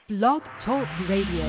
Blog Talk Radio.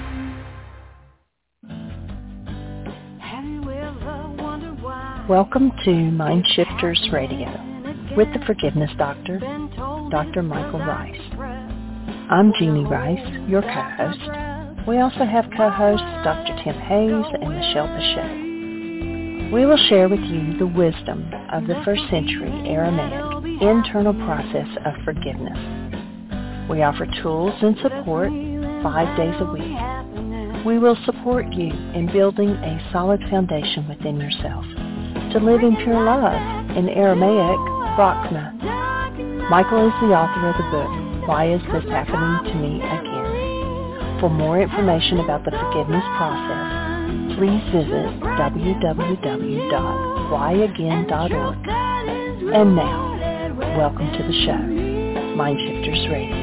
Welcome to Mind Shifters Radio with the Forgiveness Doctor, Dr. Michael Rice. I'm Jeannie Rice, your co-host. We also have co-hosts Dr. Tim Hayes and Michelle Pichette. We will share with you the wisdom of the first century Aramaic internal process of forgiveness. We offer tools and support 5 days a week. We will support you in building a solid foundation within yourself to live in pure love, in Aramaic, Rachma. Michael is the author of the book, Why Is This Happening to Me Again? For more information about the forgiveness process, please visit www.whyagain.org. And now, welcome to the show, Mind Shifters Radio.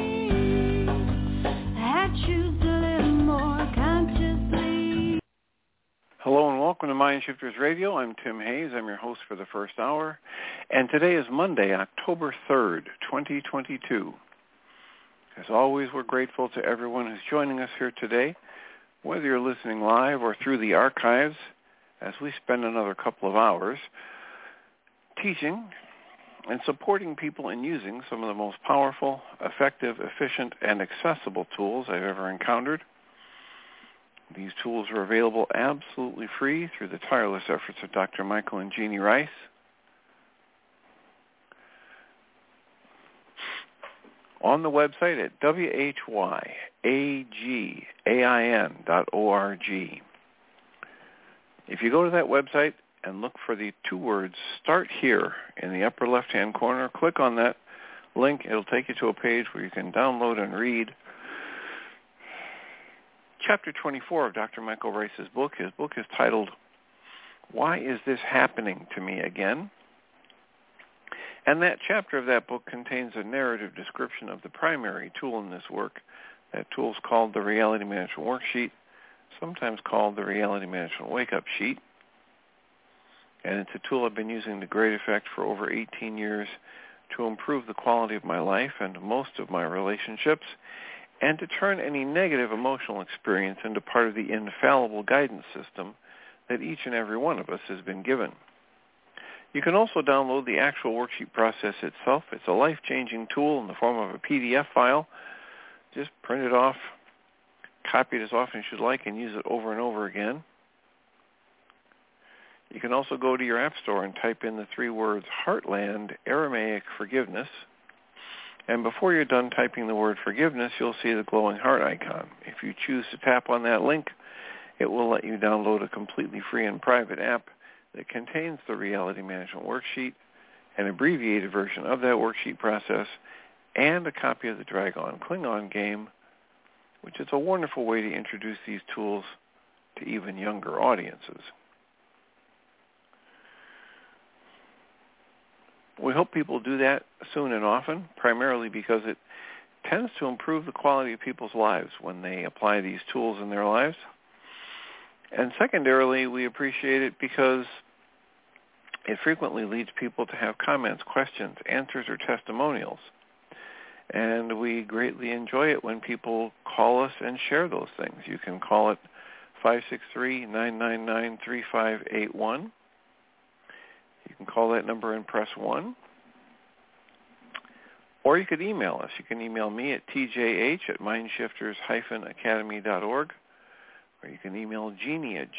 Hello and welcome to Mind Shifters Radio. I'm Tim Hayes. I'm your host for the first hour. And today is Monday, October 3rd, 2022. As always, we're grateful to everyone who's joining us here today, whether you're listening live or through the archives, as we spend another couple of hours teaching and supporting people in using some of the most powerful, effective, efficient, and accessible tools I've ever encountered. These tools are available absolutely free through the tireless efforts of Dr. Michael and Jeannie Rice. On the website at whyagain.org. If you go to that website and look for the two words, Start Here, in the upper left-hand corner, click on that link. It'll take you to a page where you can download and read Chapter 24 of Dr. Michael Rice's book. His book is titled, Why Is This Happening to Me Again? And that chapter of that book contains a narrative description of the primary tool in this work. That tool is called the Reality Management Worksheet, sometimes called the Reality Management Wake-Up Sheet. And it's a tool I've been using to great effect for over 18 years to improve the quality of my life and most of my relationships, and to turn any negative emotional experience into part of the infallible guidance system that each and every one of us has been given. You can also download the actual worksheet process itself. It's a life-changing tool in the form of a PDF file. Just print it off, copy it as often as you'd like, and use it over and over again. You can also go to your app store and type in the three words Heartland Aramaic Forgiveness. And before you're done typing the word forgiveness, you'll see the glowing heart icon. If you choose to tap on that link, it will let you download a completely free and private app that contains the Reality Management Worksheet, an abbreviated version of that worksheet process, and a copy of the Dragon Klingon game, which is a wonderful way to introduce these tools to even younger audiences. We hope people do that soon and often, primarily because it tends to improve the quality of people's lives when they apply these tools in their lives. And secondarily, we appreciate it because it frequently leads people to have comments, questions, answers, or testimonials. And we greatly enjoy it when people call us and share those things. You can call it 563-999-3581. You can call that number and press 1. Or you could email us. You can email me at tjh@mindshifters-academy.org. Or you can email Jeannie at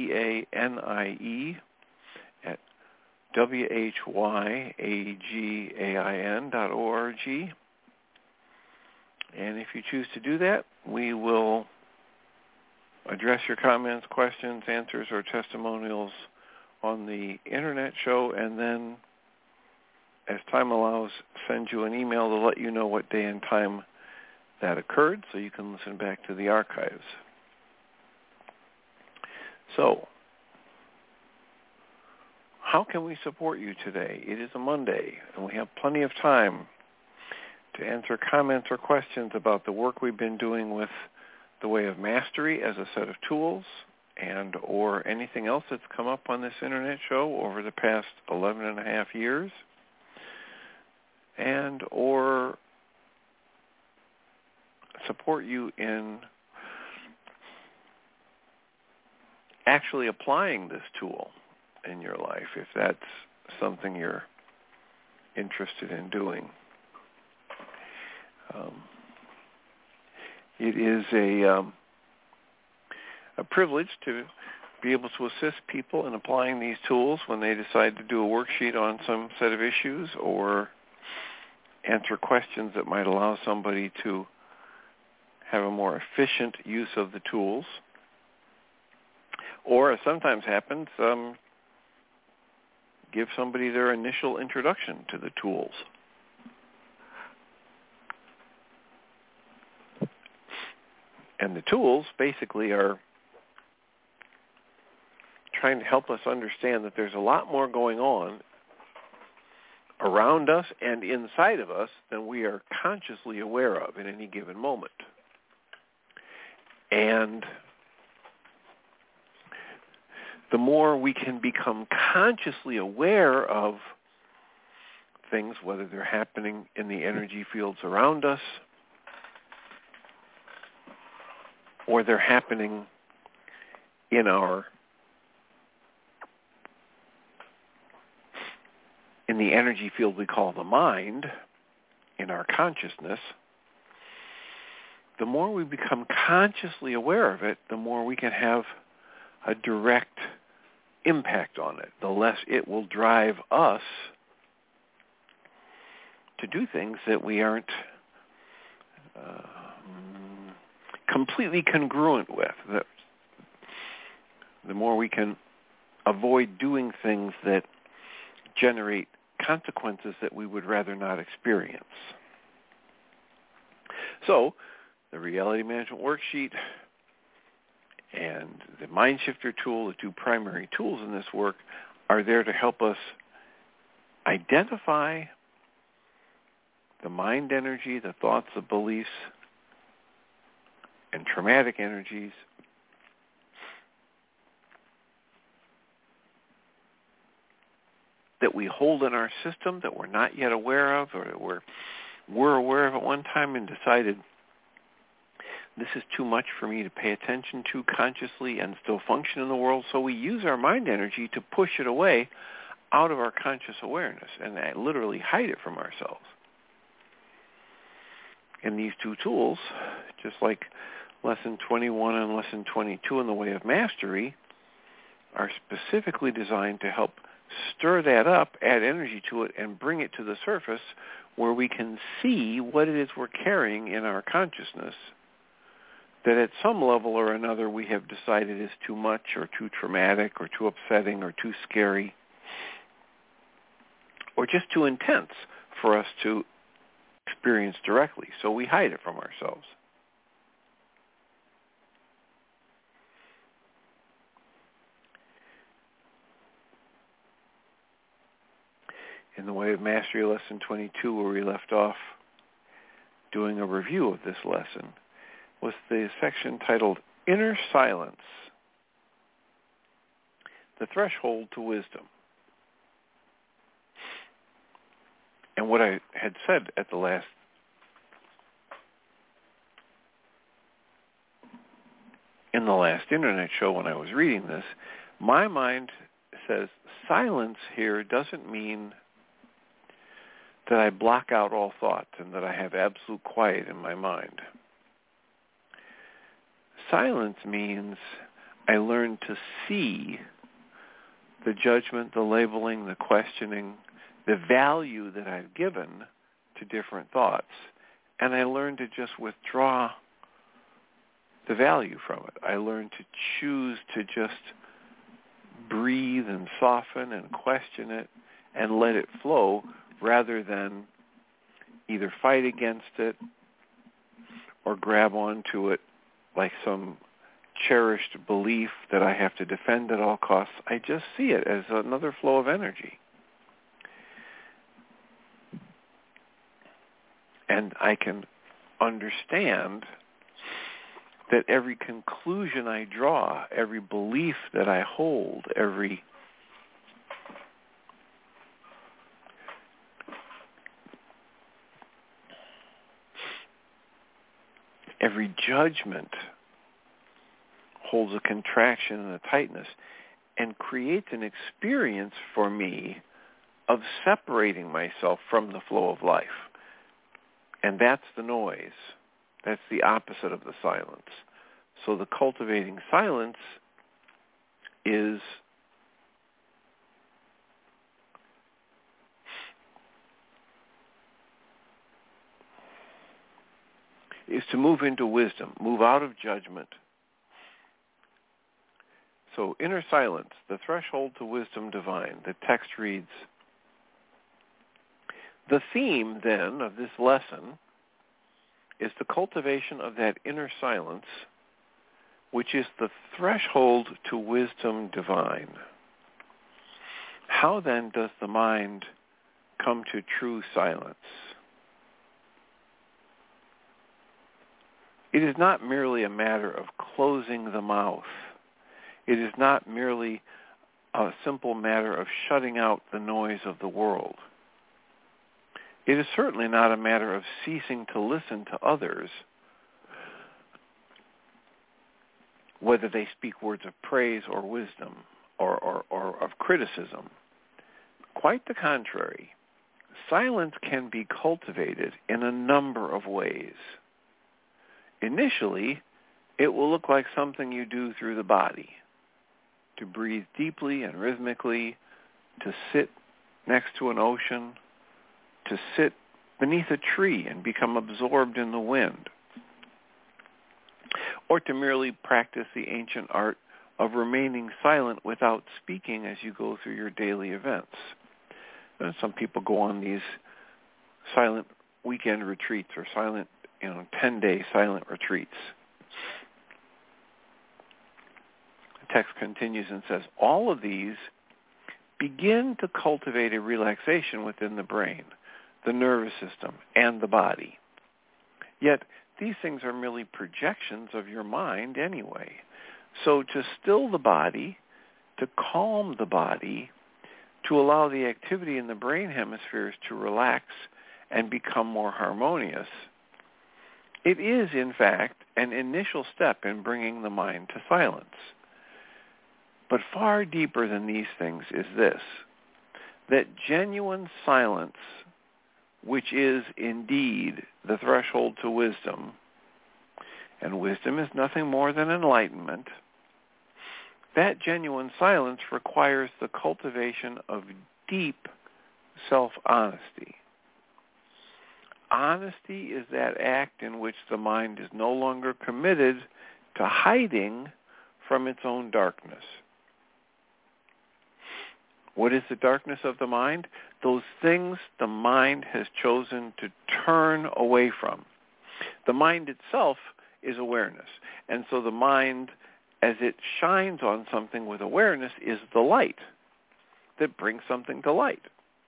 jeanie@whyagain.org. And if you choose to do that, we will address your comments, questions, answers, or testimonials on the internet show, and then, as time allows, send you an email to let you know what day and time that occurred so you can listen back to the archives. So, how can we support you today? It is a Monday, and we have plenty of time to answer comments or questions about the work we've been doing with the Way of Mastery as a set of tools, and or anything else that's come up on this internet show over the past 11 and a half years, and or support you in actually applying this tool in your life, if that's something you're interested in doing. It is a privilege to be able to assist people in applying these tools when they decide to do a worksheet on some set of issues or answer questions that might allow somebody to have a more efficient use of the tools. Or, as sometimes happens, give somebody their initial introduction to the tools. And the tools basically are trying to help us understand that there's a lot more going on around us and inside of us than we are consciously aware of in any given moment. And the more we can become consciously aware of things, whether they're happening in the energy fields around us or they're happening in the energy field we call the mind, in our consciousness, the more we become consciously aware of it, the more we can have a direct impact on it, the less it will drive us to do things that we aren't completely congruent with. The more we can avoid doing things that generate consequences that we would rather not experience. So, the Reality Management Worksheet and the Mind Shifter tool, the two primary tools in this work, are there to help us identify the mind energy, the thoughts, the beliefs, and traumatic energies that we hold in our system that we're not yet aware of, or that we're aware of at one time and decided this is too much for me to pay attention to consciously and still function in the world, so we use our mind energy to push it away out of our conscious awareness and literally hide it from ourselves. And these two tools, just like Lesson 21 and Lesson 22 in the Way of Mastery, are specifically designed to help stir that up, add energy to it, and bring it to the surface where we can see what it is we're carrying in our consciousness that at some level or another we have decided is too much or too traumatic or too upsetting or too scary or just too intense for us to experience directly. So we hide it from ourselves. In the Way of Mastery, Lesson 22, where we left off doing a review of this lesson, was the section titled Inner Silence, the Threshold to Wisdom. And what I had said at the last internet show when I was reading this, my mind says silence here doesn't mean that I block out all thoughts and that I have absolute quiet in my mind. Silence means I learn to see the judgment, the labeling, the questioning, the value that I've given to different thoughts, and I learn to just withdraw the value from it. I learn to choose to just breathe and soften and question it and let it flow rather than either fight against it or grab onto it like some cherished belief that I have to defend at all costs. I just see it as another flow of energy. And I can understand that every conclusion I draw, every belief that I hold, every Every judgment holds a contraction and a tightness and creates an experience for me of separating myself from the flow of life. And that's the noise. That's the opposite of the silence. So the cultivating silence is to move into wisdom, move out of judgment. So inner silence, the threshold to wisdom divine. The text reads, the theme then of this lesson is the cultivation of that inner silence, which is the threshold to wisdom divine. How then does the mind come to true silence? It is not merely a matter of closing the mouth. It is not merely a simple matter of shutting out the noise of the world. It is certainly not a matter of ceasing to listen to others, whether they speak words of praise or wisdom or of criticism. Quite the contrary. Silence can be cultivated in a number of ways. Initially, it will look like something you do through the body, to breathe deeply and rhythmically, to sit next to an ocean, to sit beneath a tree and become absorbed in the wind, or to merely practice the ancient art of remaining silent without speaking as you go through your daily events. And some people go on these silent weekend retreats or silent 10-day silent retreats. The text continues and says, all of these begin to cultivate a relaxation within the brain, the nervous system, and the body. Yet, these things are merely projections of your mind anyway. So to still the body, to calm the body, to allow the activity in the brain hemispheres to relax and become more harmonious, it is, in fact, an initial step in bringing the mind to silence. But far deeper than these things is this, that genuine silence, which is indeed the threshold to wisdom, and wisdom is nothing more than enlightenment, that genuine silence requires the cultivation of deep self-honesty. Honesty is that act in which the mind is no longer committed to hiding from its own darkness. What is the darkness of the mind? Those things the mind has chosen to turn away from. The mind itself is awareness. And so the mind, as it shines on something with awareness, is the light that brings something to light.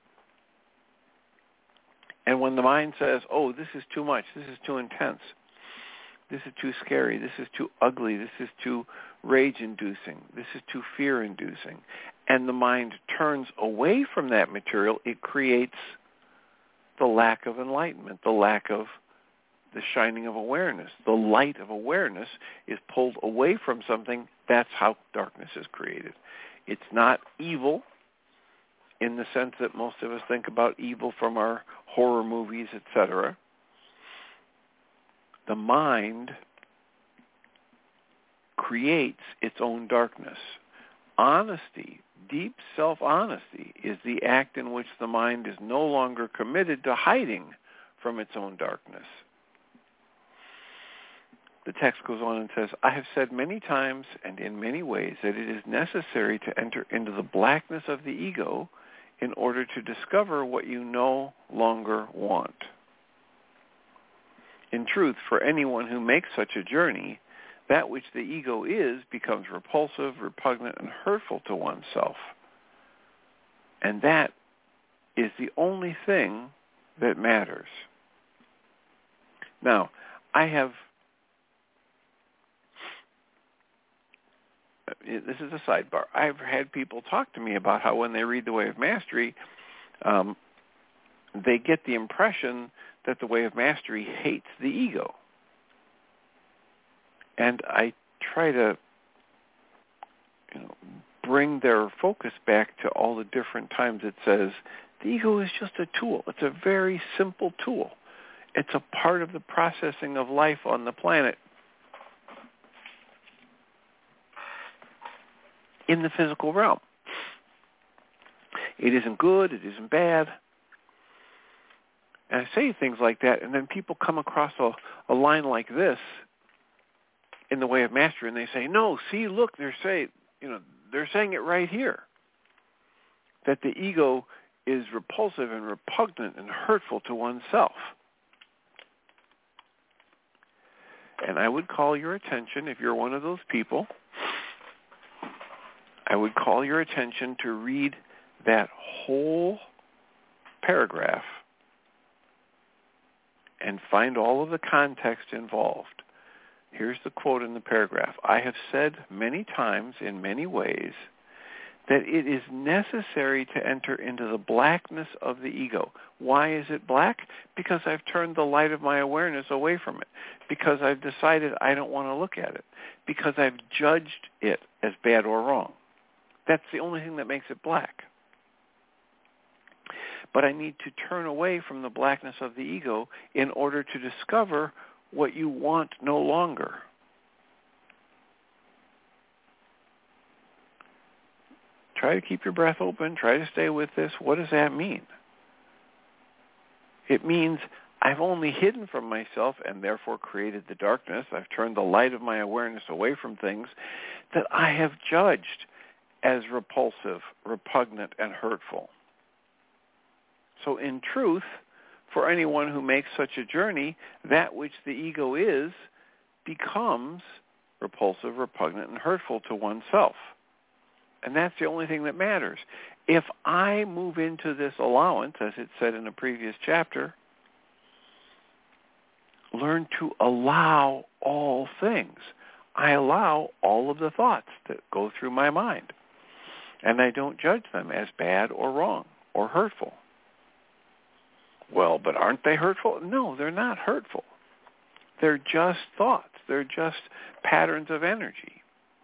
And when the mind says, oh, this is too much, this is too intense, this is too scary, this is too ugly, this is too rage-inducing, this is too fear-inducing, and the mind turns away from that material, it creates the lack of enlightenment, the lack of the shining of awareness. The light of awareness is pulled away from something. That's how darkness is created. It's not evil in the sense that most of us think about evil from our horror movies, etc. The mind creates its own darkness. Honesty, deep self-honesty, is the act in which the mind is no longer committed to hiding from its own darkness. The text goes on and says, I have said many times and in many ways that it is necessary to enter into the blackness of the ego in order to discover what you no longer want. In truth, for anyone who makes such a journey, that which the ego is becomes repulsive, repugnant, and hurtful to oneself. And that is the only thing that matters. Now, this is a sidebar. I've had people talk to me about how when they read The Way of Mastery, they get the impression that The Way of Mastery hates the ego. And I try to bring their focus back to all the different times it says the ego is just a tool. It's a very simple tool. It's a part of the processing of life on the planet in the physical realm. It isn't good, it isn't bad. And I say things like that, and then people come across a line like this in the Way of Mastery, and they say, no, see, look, they're saying it right here, that the ego is repulsive and repugnant and hurtful to oneself. And I would call your attention, if you're one of those people, I would call your attention to read that whole paragraph and find all of the context involved. Here's the quote in the paragraph. I have said many times in many ways that it is necessary to enter into the blackness of the ego. Why is it black? Because I've turned the light of my awareness away from it. Because I've decided I don't want to look at it. Because I've judged it as bad or wrong. That's the only thing that makes it black. But I need to turn away from the blackness of the ego in order to discover what you want no longer. Try to keep your breath open. Try to stay with this. What does that mean? It means I've only hidden from myself and therefore created the darkness. I've turned the light of my awareness away from things that I have judged as repulsive, repugnant, and hurtful. So in truth, for anyone who makes such a journey, that which the ego is becomes repulsive, repugnant, and hurtful to oneself. And that's the only thing that matters. If I move into this allowance, as it said in a previous chapter, learn to allow all things. I allow all of the thoughts that go through my mind. And I don't judge them as bad or wrong or hurtful. Well, but aren't they hurtful? No, they're not hurtful. They're just thoughts. They're just patterns of energy.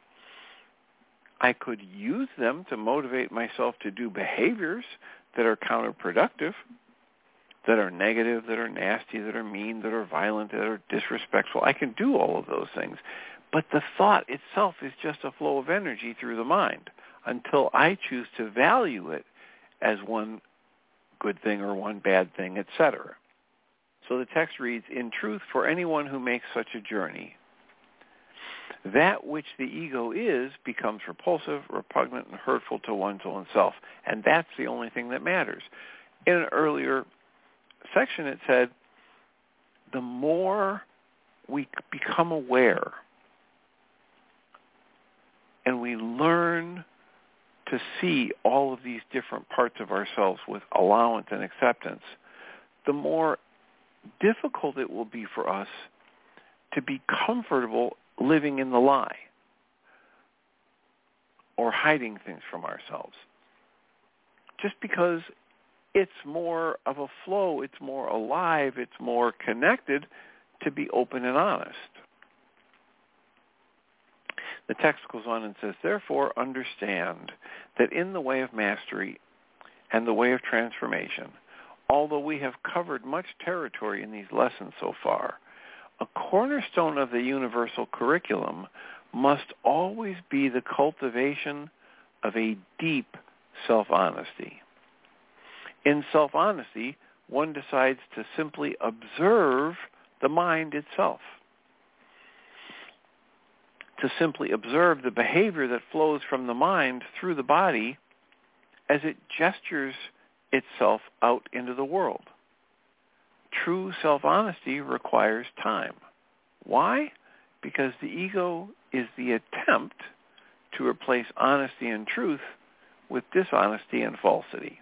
I could use them to motivate myself to do behaviors that are counterproductive, that are negative, that are nasty, that are mean, that are violent, that are disrespectful. I can do all of those things. But the thought itself is just a flow of energy through the mind until I choose to value it as one good thing or one bad thing, etc. So the text reads, in truth, for anyone who makes such a journey, that which the ego is becomes repulsive, repugnant, and hurtful to one's own self. And that's the only thing that matters. In an earlier section it said, the more we become aware and we learn to see all of these different parts of ourselves with allowance and acceptance, the more difficult it will be for us to be comfortable living in the lie or hiding things from ourselves. Just because it's more of a flow, it's more alive, it's more connected to be open and honest. The text goes on and says, therefore understand that in the way of mastery and the way of transformation, although we have covered much territory in these lessons so far, a cornerstone of the universal curriculum must always be the cultivation of a deep self-honesty. In self-honesty, one decides to simply observe the mind itself, to simply observe the behavior that flows from the mind through the body as it gestures itself out into the world. True self-honesty requires time. Why? Because the ego is the attempt to replace honesty and truth with dishonesty and falsity.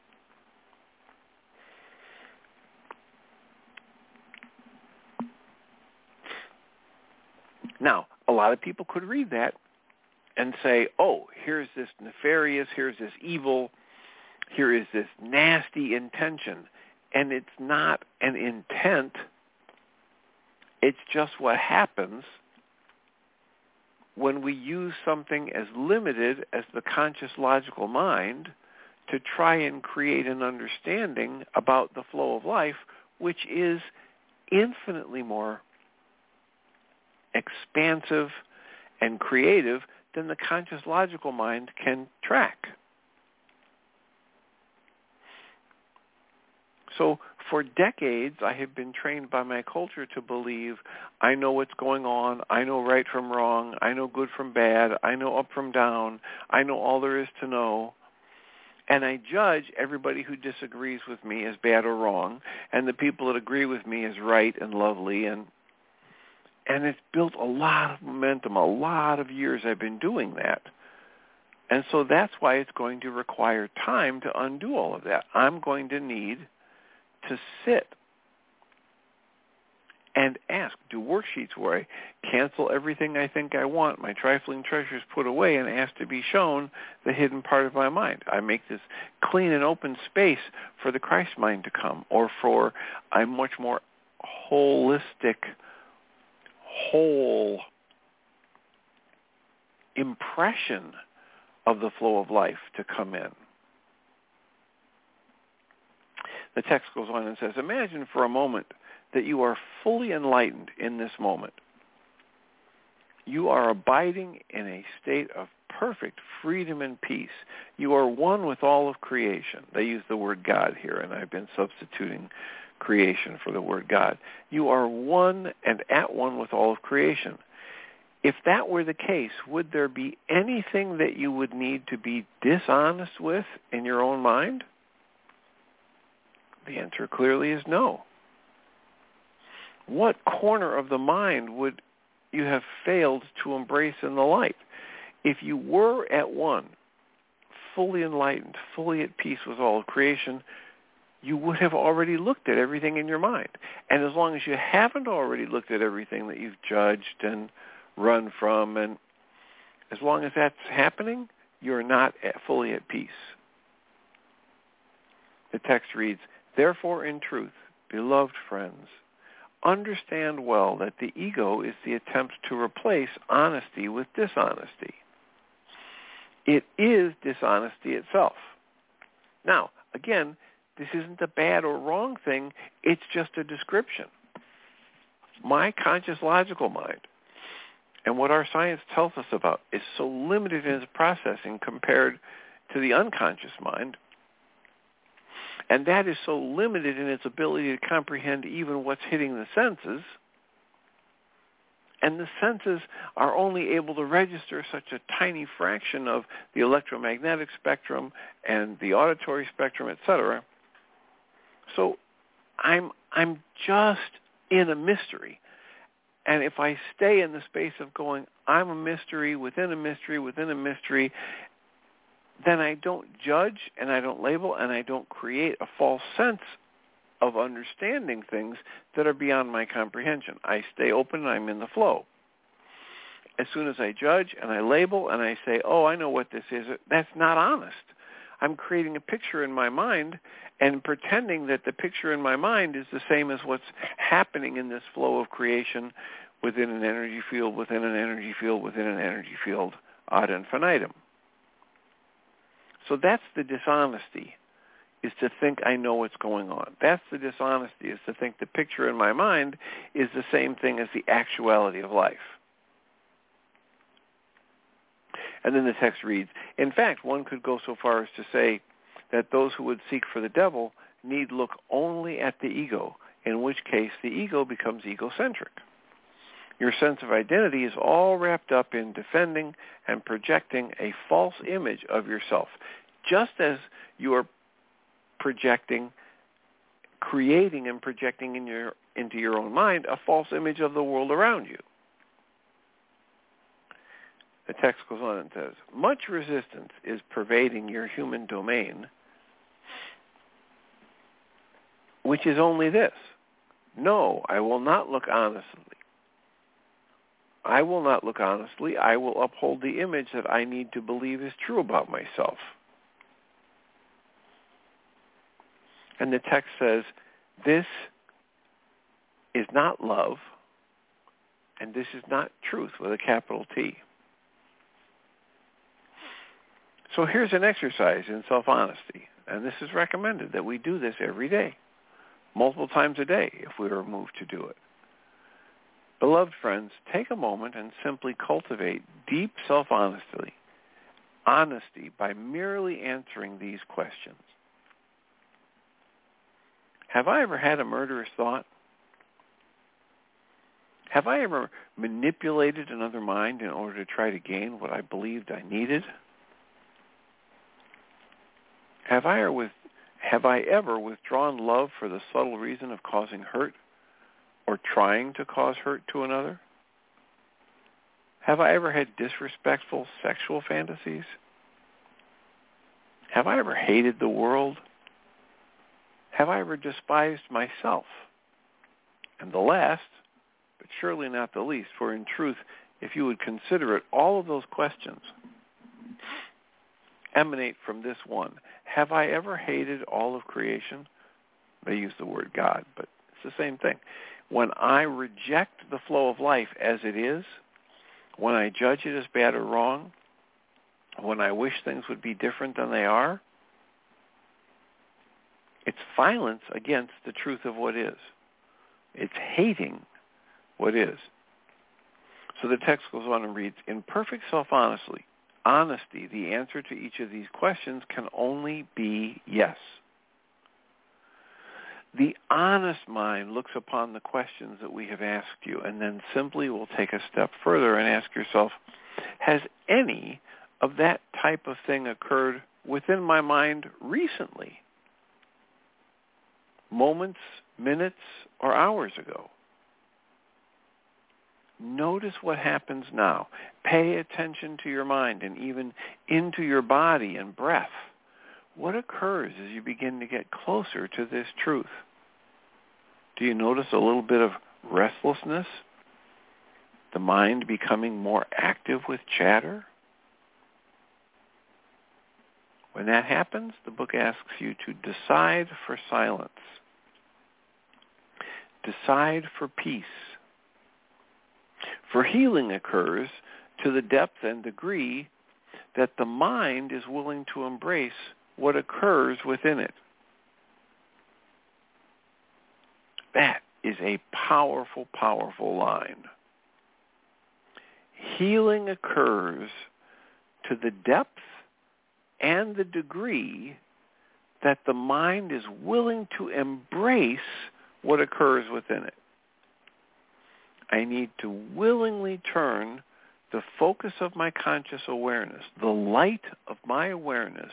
Now, a lot of people could read that and say, oh, here's this nefarious, here's this evil, here is this nasty intention. And it's not an intent. It's just what happens when we use something as limited as the conscious logical mind to try and create an understanding about the flow of life, which is infinitely more expansive and creative than the conscious logical mind can track. So for decades, I have been trained by my culture to believe I know what's going on, I know right from wrong, I know good from bad, I know up from down, I know all there is to know. And I judge everybody who disagrees with me as bad or wrong, and the people that agree with me as right and lovely. And it's built a lot of momentum. A lot of years I've been doing that. And so that's why it's going to require time to undo all of that. I'm going to need to sit and ask, do worksheets where I cancel everything I think I want, my trifling treasures put away, and ask to be shown the hidden part of my mind. I make this clean and open space for the Christ mind to come, or for a much more holistic, whole impression of the flow of life to come in. The text goes on and says, imagine for a moment that you are fully enlightened in this moment. You are abiding in a state of perfect freedom and peace. You are one with all of creation. They use the word God here, and I've been substituting creation for the word God. You are one and at one with all of creation. If that were the case, would there be anything that you would need to be dishonest with in your own mind? The answer clearly is no. What corner of the mind would you have failed to embrace in the light? If you were at one, fully enlightened, fully at peace with all of creation, you would have already looked at everything in your mind. And as long as you haven't already looked at everything that you've judged and run from, and as long as that's happening, you're not fully at peace. The text reads, therefore, in truth, beloved friends, understand well that the ego is the attempt to replace honesty with dishonesty. It is dishonesty itself. Now, again, this isn't a bad or wrong thing. It's just a description. My conscious logical mind and what our science tells us about is so limited in its processing compared to the unconscious mind. And that is so limited in its ability to comprehend even what's hitting the senses. And the senses are only able to register such a tiny fraction of the electromagnetic spectrum and the auditory spectrum, etc. So I'm just in a mystery. And if I stay in the space of going, I'm a mystery within a mystery within a mystery, then I don't judge and I don't label and I don't create a false sense of understanding things that are beyond my comprehension. I stay open and I'm in the flow. As soon as I judge and I label and I say, oh, I know what this is, that's not honest. I'm creating a picture in my mind and pretending that the picture in my mind is the same as what's happening in this flow of creation within an energy field, within an energy field, within an energy field, ad infinitum. So that's the dishonesty, is to think I know what's going on. That's the dishonesty, is to think the picture in my mind is the same thing as the actuality of life. And then the text reads, in fact, one could go so far as to say that those who would seek for the devil need look only at the ego, in which case the ego becomes egocentric. Your sense of identity is all wrapped up in defending and projecting a false image of yourself, just as you are projecting, creating and projecting into your own mind a false image of the world around you. The text goes on and says, much resistance is pervading your human domain, which is only this. No, I will not look honestly. I will not look honestly. I will uphold the image that I need to believe is true about myself. And the text says, this is not love, and this is not truth with a capital T. So here's an exercise in self-honesty, and this is recommended that we do this every day, multiple times a day if we are moved to do it. Beloved friends, take a moment and simply cultivate deep self-honesty by merely answering these questions. Have I ever had a murderous thought? Have I ever manipulated another mind in order to try to gain what I believed I needed? Have I ever withdrawn love for the subtle reason of causing hurt or trying to cause hurt to another? Have I ever had disrespectful sexual fantasies? Have I ever hated the world? Have I ever despised myself? And the last, but surely not the least, for in truth, if you would consider it, all of those questions emanate from this one. Have I ever hated all of creation? They use the word God, but it's the same thing. When I reject the flow of life as it is, when I judge it as bad or wrong, when I wish things would be different than they are, it's violence against the truth of what is. It's hating what is. So the text goes on and reads, in perfect self-honesty, the answer to each of these questions can only be yes. The honest mind looks upon the questions that we have asked you and then simply will take a step further and ask yourself, has any of that type of thing occurred within my mind recently? Moments, minutes, or hours ago? Notice what happens now. Pay attention to your mind and even into your body and breath. What occurs as you begin to get closer to this truth? Do you notice a little bit of restlessness? The mind becoming more active with chatter? When that happens, the book asks you to decide for silence. Decide for peace. For healing occurs to the depth and degree that the mind is willing to embrace what occurs within it. That is a powerful, powerful line. Healing occurs to the depth and the degree that the mind is willing to embrace what occurs within it. I need to willingly turn the focus of my conscious awareness, the light of my awareness,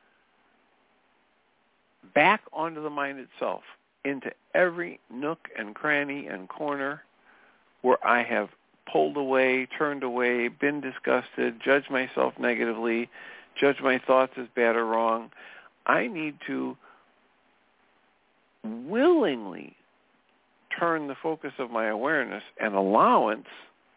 back onto the mind itself, into every nook and cranny and corner where I have pulled away, turned away, been disgusted, judged myself negatively, judged my thoughts as bad or wrong. I need to willingly turn the focus of my awareness and allowance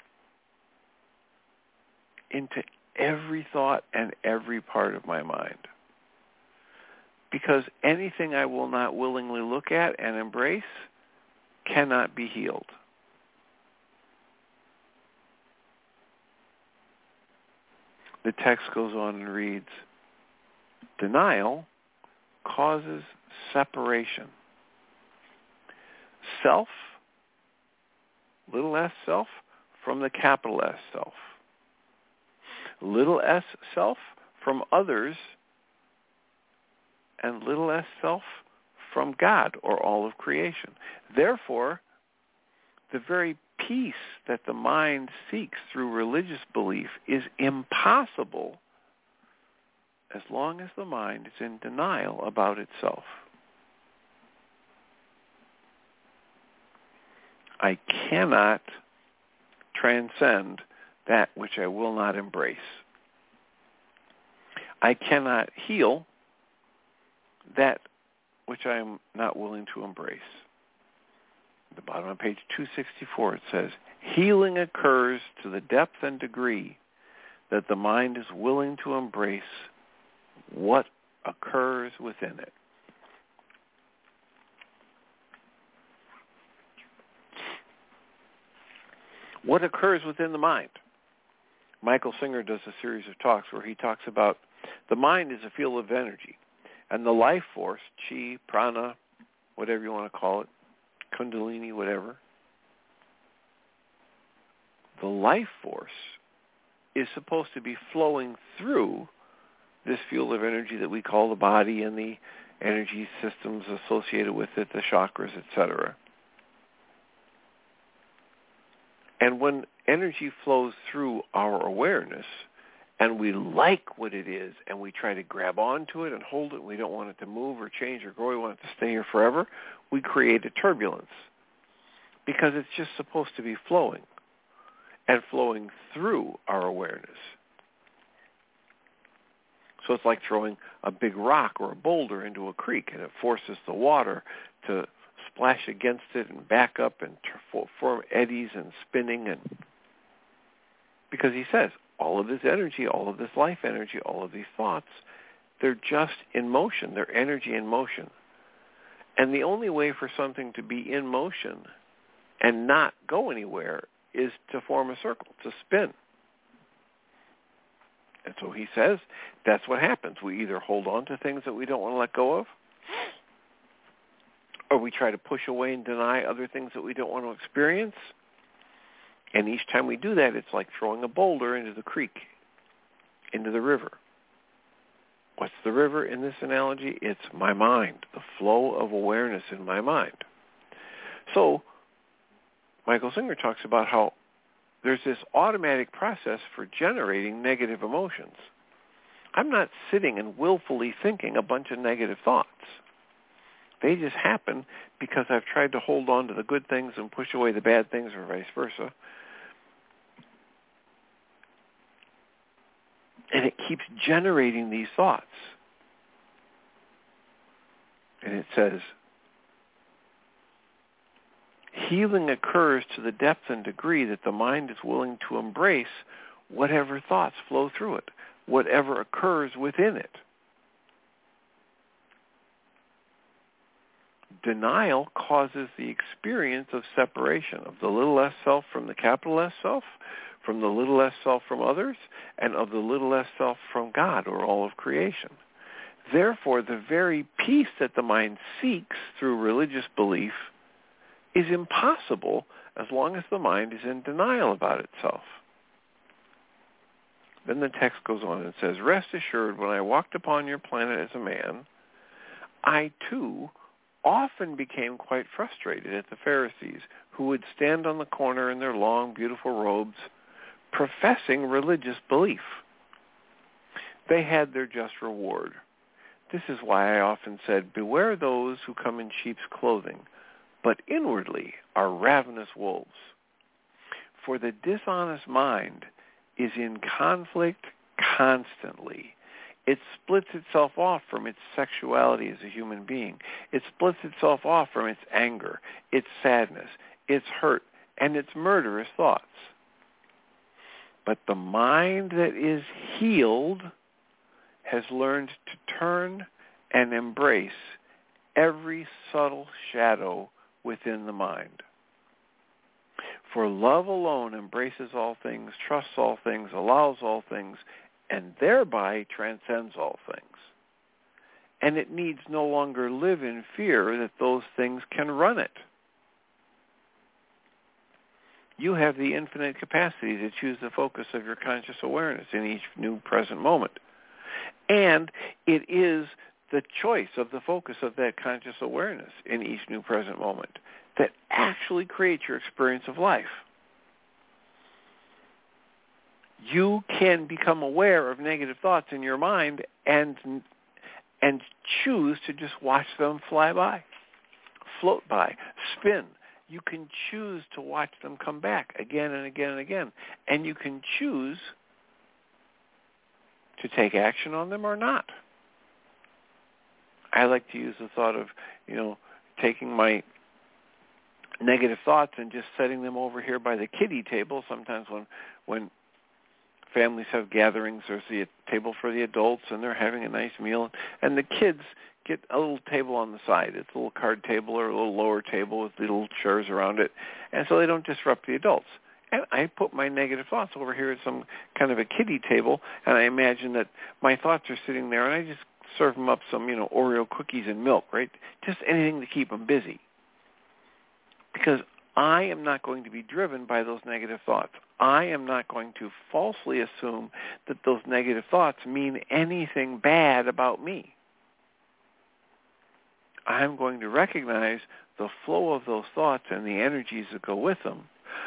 into every thought and every part of my mind. Because anything I will not willingly look at and embrace cannot be healed. The text goes on and reads, denial causes separation. Self, little s self, from the capital S self. Little s self from others, and little s self from God or all of creation. Therefore, the very peace that the mind seeks through religious belief is impossible as long as the mind is in denial about itself. I cannot transcend that which I will not embrace. I cannot heal that which I am not willing to embrace. At the bottom of page 264 it says, healing occurs to the depth and degree that the mind is willing to embrace what occurs within it. What occurs within the mind? Michael Singer does a series of talks where he talks about The mind is a field of energy, and the life force, chi, prana, whatever you want to call it, kundalini, whatever, the life force is supposed to be flowing through this field of energy that we call the body and the energy systems associated with it, the chakras, etc. And when energy flows through our awareness, and we like what it is, and we try to grab onto it and hold it, we don't want it to move or change or grow, we want it to stay here forever, we create a turbulence. Because it's just supposed to be flowing, and flowing through our awareness. So it's like throwing a big rock or a boulder into a creek, and it forces the water to splash against it and back up and form eddies and spinning. And because he says, all of this energy, all of this life energy, all of these thoughts, they're just in motion. They're energy in motion. And the only way for something to be in motion and not go anywhere is to form a circle, to spin. And so he says that's what happens. We either hold on to things that we don't want to let go of, or we try to push away and deny other things that we don't want to experience. And each time we do that, it's like throwing a boulder into the creek, into the river. What's the river in this analogy? It's my mind, the flow of awareness in my mind. So Michael Singer talks about how there's this automatic process for generating negative emotions. I'm not sitting and willfully thinking a bunch of negative thoughts. They just happen because I've tried to hold on to the good things and push away the bad things, or vice versa. And it keeps generating these thoughts. And it says, healing occurs to the depth and degree that the mind is willing to embrace whatever thoughts flow through it, whatever occurs within it. Denial causes the experience of separation of the little s self from the capital S self, from the little s self from others, and of the little s self from God or all of creation. Therefore, the very peace that the mind seeks through religious belief is impossible as long as the mind is in denial about itself. Then the text goes on and says, rest assured, when I walked upon your planet as a man, I too often became quite frustrated at the Pharisees, who would stand on the corner in their long, beautiful robes, professing religious belief. They had their just reward. This is why I often said, beware those who come in sheep's clothing, but inwardly are ravenous wolves. For the dishonest mind is in conflict constantly. It splits itself off from its sexuality as a human being. It splits itself off from its anger, its sadness, its hurt, and its murderous thoughts. But the mind that is healed has learned to turn and embrace every subtle shadow within the mind. For love alone embraces all things, trusts all things, allows all things, and thereby transcends all things. And it needs no longer live in fear that those things can run it. You have the infinite capacity to choose the focus of your conscious awareness in each new present moment. And it is the choice of the focus of that conscious awareness in each new present moment that actually creates your experience of life. You can become aware of negative thoughts in your mind and choose to just watch them fly by, float by, spin. You can choose to watch them come back again and again and again. And you can choose to take action on them or not. I like to use the thought of, taking my negative thoughts and just setting them over here by the kiddie table. Sometimes when families have gatherings, there's the table for the adults, and they're having a nice meal, and the kids get a little table on the side. It's a little card table or a little lower table with little chairs around it, and so they don't disrupt the adults. And I put my negative thoughts over here at some kind of a kiddie table, and I imagine that my thoughts are sitting there, and I just serve them up some, Oreo cookies and milk, right? Just anything to keep them busy. Because I am not going to be driven by those negative thoughts. I am not going to falsely assume that those negative thoughts mean anything bad about me. I'm going to recognize the flow of those thoughts and the energies that go with them.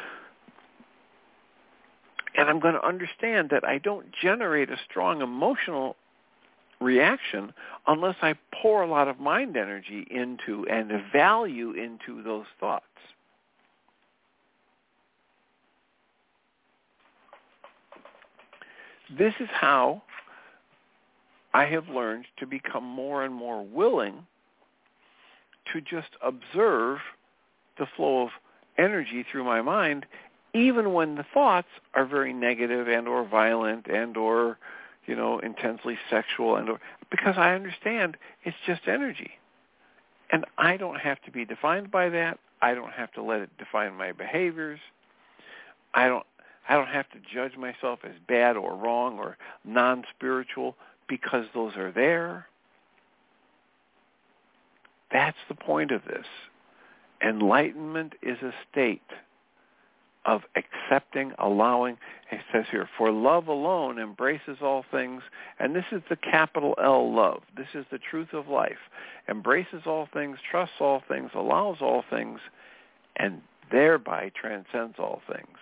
And I'm going to understand that I don't generate a strong emotional reaction unless I pour a lot of mind energy into and value into those thoughts. This is how I have learned to become more and more willing to just observe the flow of energy through my mind, even when the thoughts are very negative and or violent and or, intensely sexual and or, because I understand it's just energy. And I don't have to be defined by that. I don't have to let it define my behaviors. I don't have to judge myself as bad or wrong or non-spiritual because those are there. That's the point of this. Enlightenment is a state of accepting, allowing. It says here, for love alone embraces all things, and this is the capital L love. This is the truth of life. Embraces all things, trusts all things, allows all things, and thereby transcends all things.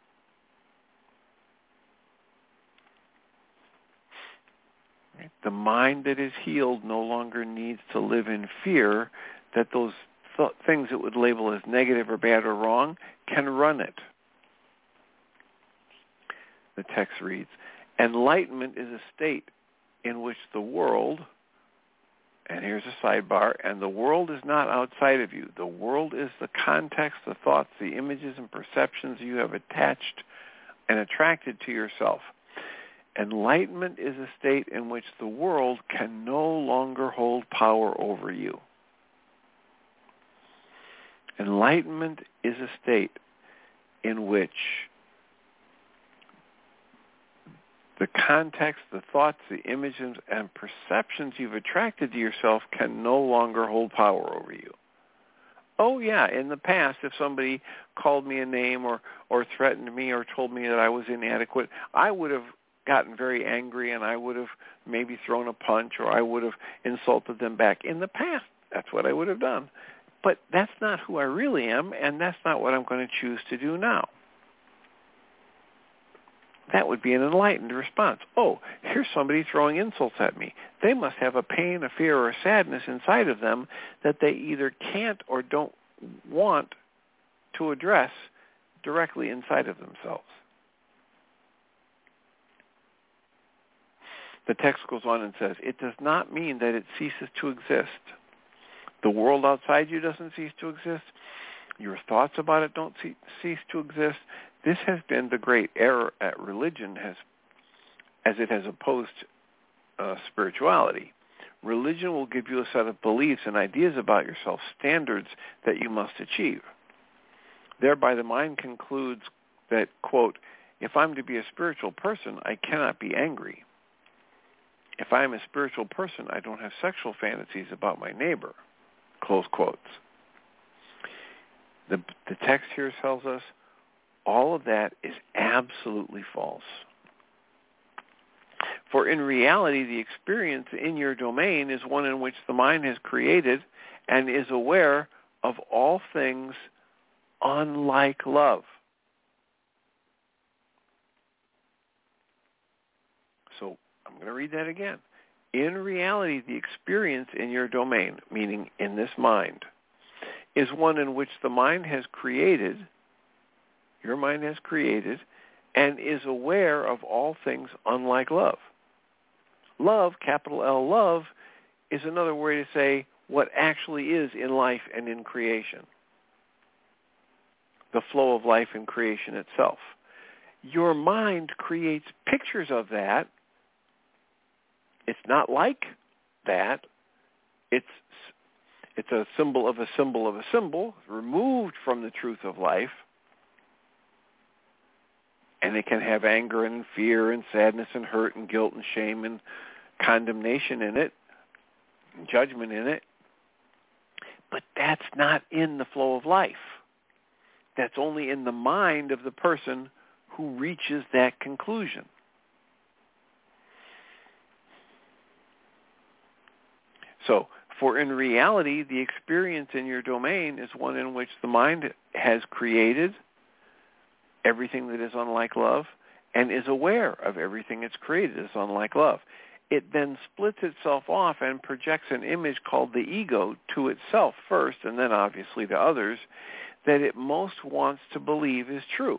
The mind that is healed no longer needs to live in fear that those things it would label as negative or bad or wrong can run it. The text reads, enlightenment is a state in which the world, and here's a sidebar, and the world is not outside of you. The world is the context, the thoughts, the images and perceptions you have attached and attracted to yourself. Enlightenment is a state in which the world can no longer hold power over you. Enlightenment is a state in which the context, the thoughts, the images, and perceptions you've attracted to yourself can no longer hold power over you. Oh, yeah, in the past, if somebody called me a name or threatened me or told me that I was inadequate, I would have gotten very angry and I would have maybe thrown a punch or I would have insulted them back. In the past, that's what I would have done. But that's not who I really am, and that's not what I'm going to choose to do now. That would be an enlightened response. Oh, here's somebody throwing insults at me. They must have a pain, a fear, or a sadness inside of them that they either can't or don't want to address directly inside of themselves. The text goes on and says, it does not mean that it ceases to exist. The world outside you doesn't cease to exist. Your thoughts about it don't cease to exist. This has been the great error at religion as it has opposed spirituality. Religion will give you a set of beliefs and ideas about yourself, standards that you must achieve. Thereby the mind concludes that, quote, if I'm to be a spiritual person, I cannot be angry. If I am a spiritual person, I don't have sexual fantasies about my neighbor, close quotes. The text here tells us all of that is absolutely false. For in reality, the experience in your domain is one in which the mind has created and is aware of all things unlike love. So I'm going to read that again. In reality, the experience in your domain, meaning in this mind, is one in which the mind has created, your mind has created, and is aware of all things unlike love. Love, capital L, love, is another way to say what actually is in life and in creation. The flow of life in creation itself. Your mind creates pictures of that. It's not like that. It's a symbol of a symbol of a symbol, removed from the truth of life. And it can have anger and fear and sadness and hurt and guilt and shame and condemnation in it, and judgment in it. But that's not in the flow of life. That's only in the mind of the person who reaches that conclusion. So, for in reality, the experience in your domain is one in which the mind has created everything that is unlike love and is aware of everything it's created as unlike love. It then splits itself off and projects an image called the ego to itself first, and then obviously to others, that it most wants to believe is true.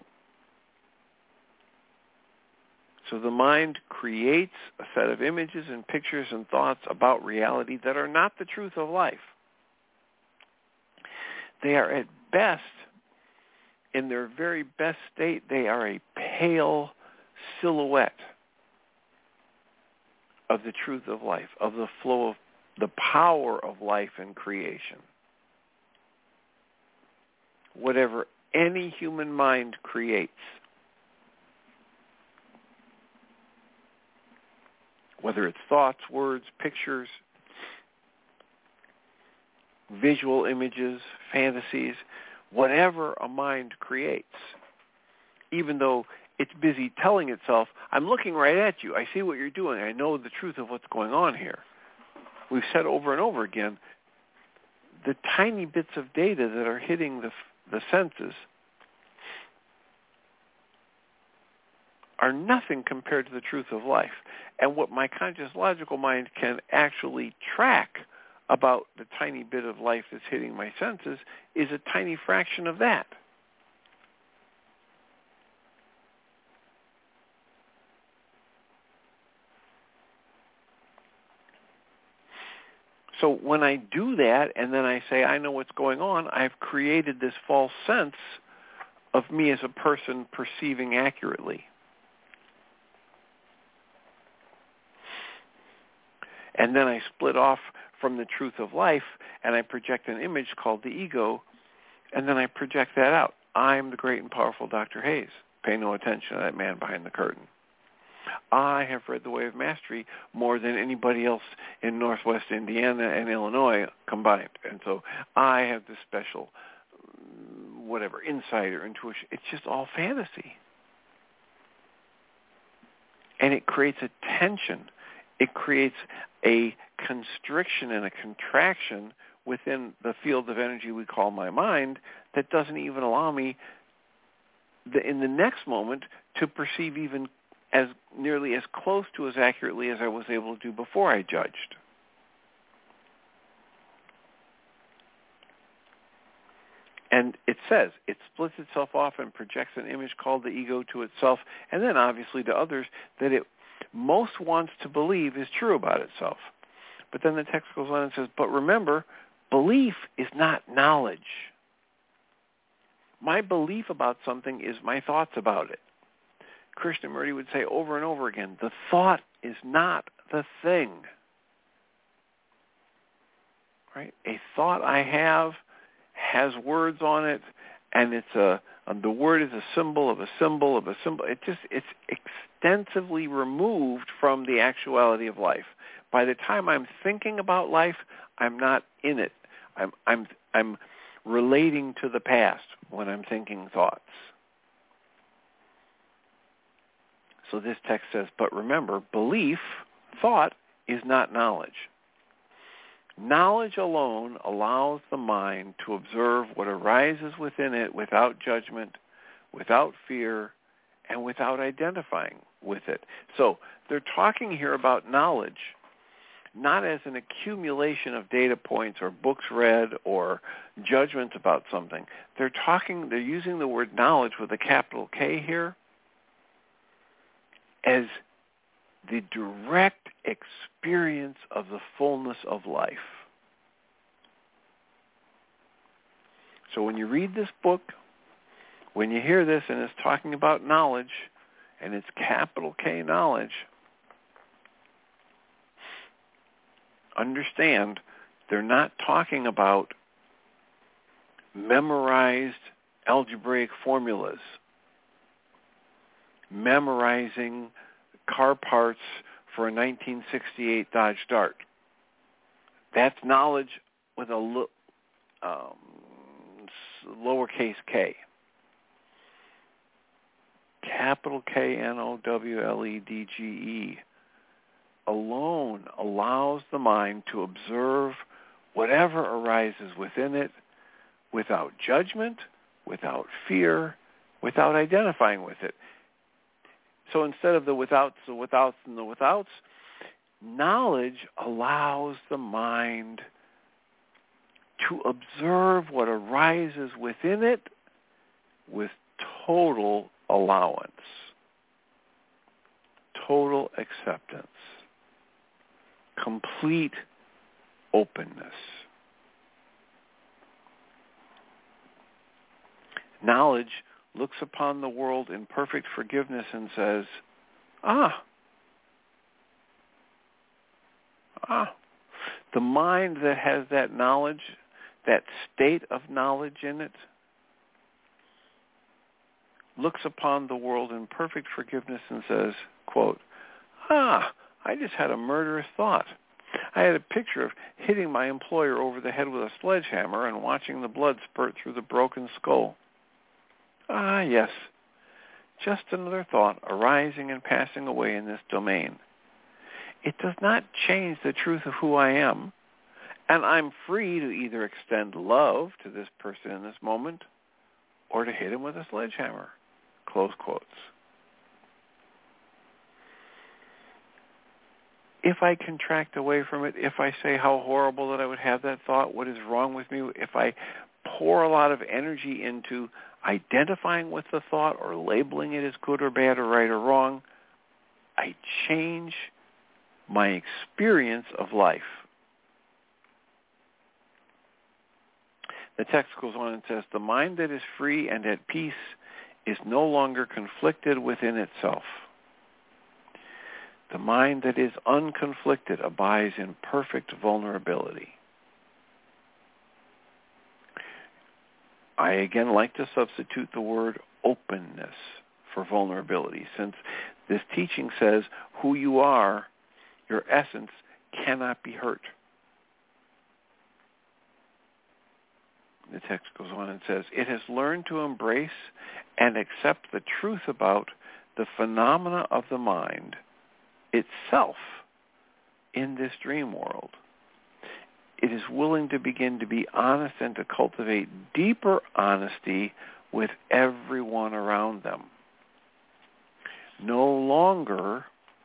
So the mind creates a set of images and pictures and thoughts about reality that are not the truth of life. They are at best, in their very best state, they are a pale silhouette of the truth of life, of the flow of the power of life and creation. Whatever any human mind creates, whether it's thoughts, words, pictures, visual images, fantasies, whatever a mind creates, even though it's busy telling itself, I'm looking right at you, I see what you're doing, I know the truth of what's going on here. We've said over and over again, the tiny bits of data that are hitting the senses are nothing compared to the truth of life. And what my conscious logical mind can actually track about the tiny bit of life that's hitting my senses is a tiny fraction of that. So when I do that and then I say, I know what's going on, I've created this false sense of me as a person perceiving accurately. And then I split off from the truth of life and I project an image called the ego, and then I project that out. I'm the great and powerful Dr. Hayes. Pay no attention to that man behind the curtain. I have read The Way of Mastery more than anybody else in Northwest Indiana and Illinois combined. And so I have this special, whatever, insight or intuition. It's just all fantasy. And it creates a tension. It creates a constriction and a contraction within the field of energy we call my mind that doesn't even allow me in the next moment to perceive even as nearly as close to as accurately as I was able to do before I judged. And it says it splits itself off and projects an image called the ego to itself, and then obviously to others, that it most wants to believe is true about itself. But then the text goes on and says, but remember, belief is not knowledge. My belief about something is my thoughts about it. Krishnamurti would say over and over again, the thought is not the thing. Right? A thought I have has words on it, and the word is a symbol of a symbol of a symbol. It's extensively removed from the actuality of life. By the time I'm thinking about life, I'm not in it. I'm relating to the past when I'm thinking thoughts. So this text says, but remember, belief, thought, is not knowledge. Knowledge alone allows the mind to observe what arises within it without judgment, without fear, and without identifying with it. So they're talking here about knowledge, not as an accumulation of data points or books read or judgments about something. They're using the word knowledge with a capital K here as the direct experience of the fullness of life. So when you read this book, when you hear this and it's talking about knowledge, and it's capital K knowledge, understand they're not talking about memorized algebraic formulas. memorizing car parts for a 1968 Dodge Dart. That's knowledge with a lowercase k. Capital Knowledge alone allows the mind to observe whatever arises within it without judgment, without fear, without identifying with it. So instead of the withouts, and the withouts, knowledge allows the mind to observe what arises within it with total allowance, total acceptance, complete openness. Knowledge looks upon the world in perfect forgiveness and says, the mind that has that knowledge, that state of knowledge in it, looks upon the world in perfect forgiveness and says, quote, I just had a murderous thought. I had a picture of hitting my employer over the head with a sledgehammer and watching the blood spurt through the broken skull. Yes, just another thought arising and passing away in this domain. It does not change the truth of who I am, and I'm free to either extend love to this person in this moment or to hit him with a sledgehammer. Close quotes. If I contract away from it, if I say how horrible that I would have that thought, what is wrong with me, if I pour a lot of energy into identifying with the thought or labeling it as good or bad or right or wrong, I change my experience of life. The text goes on and says, the mind that is free and at peace is no longer conflicted within itself. The mind that is unconflicted abides in perfect vulnerability. I again like to substitute the word openness for vulnerability, since this teaching says who you are, your essence, cannot be hurt. The text goes on and says, it has learned to embrace and accept the truth about the phenomena of the mind itself in this dream world. It is willing to begin to be honest and to cultivate deeper honesty with everyone around them. No longer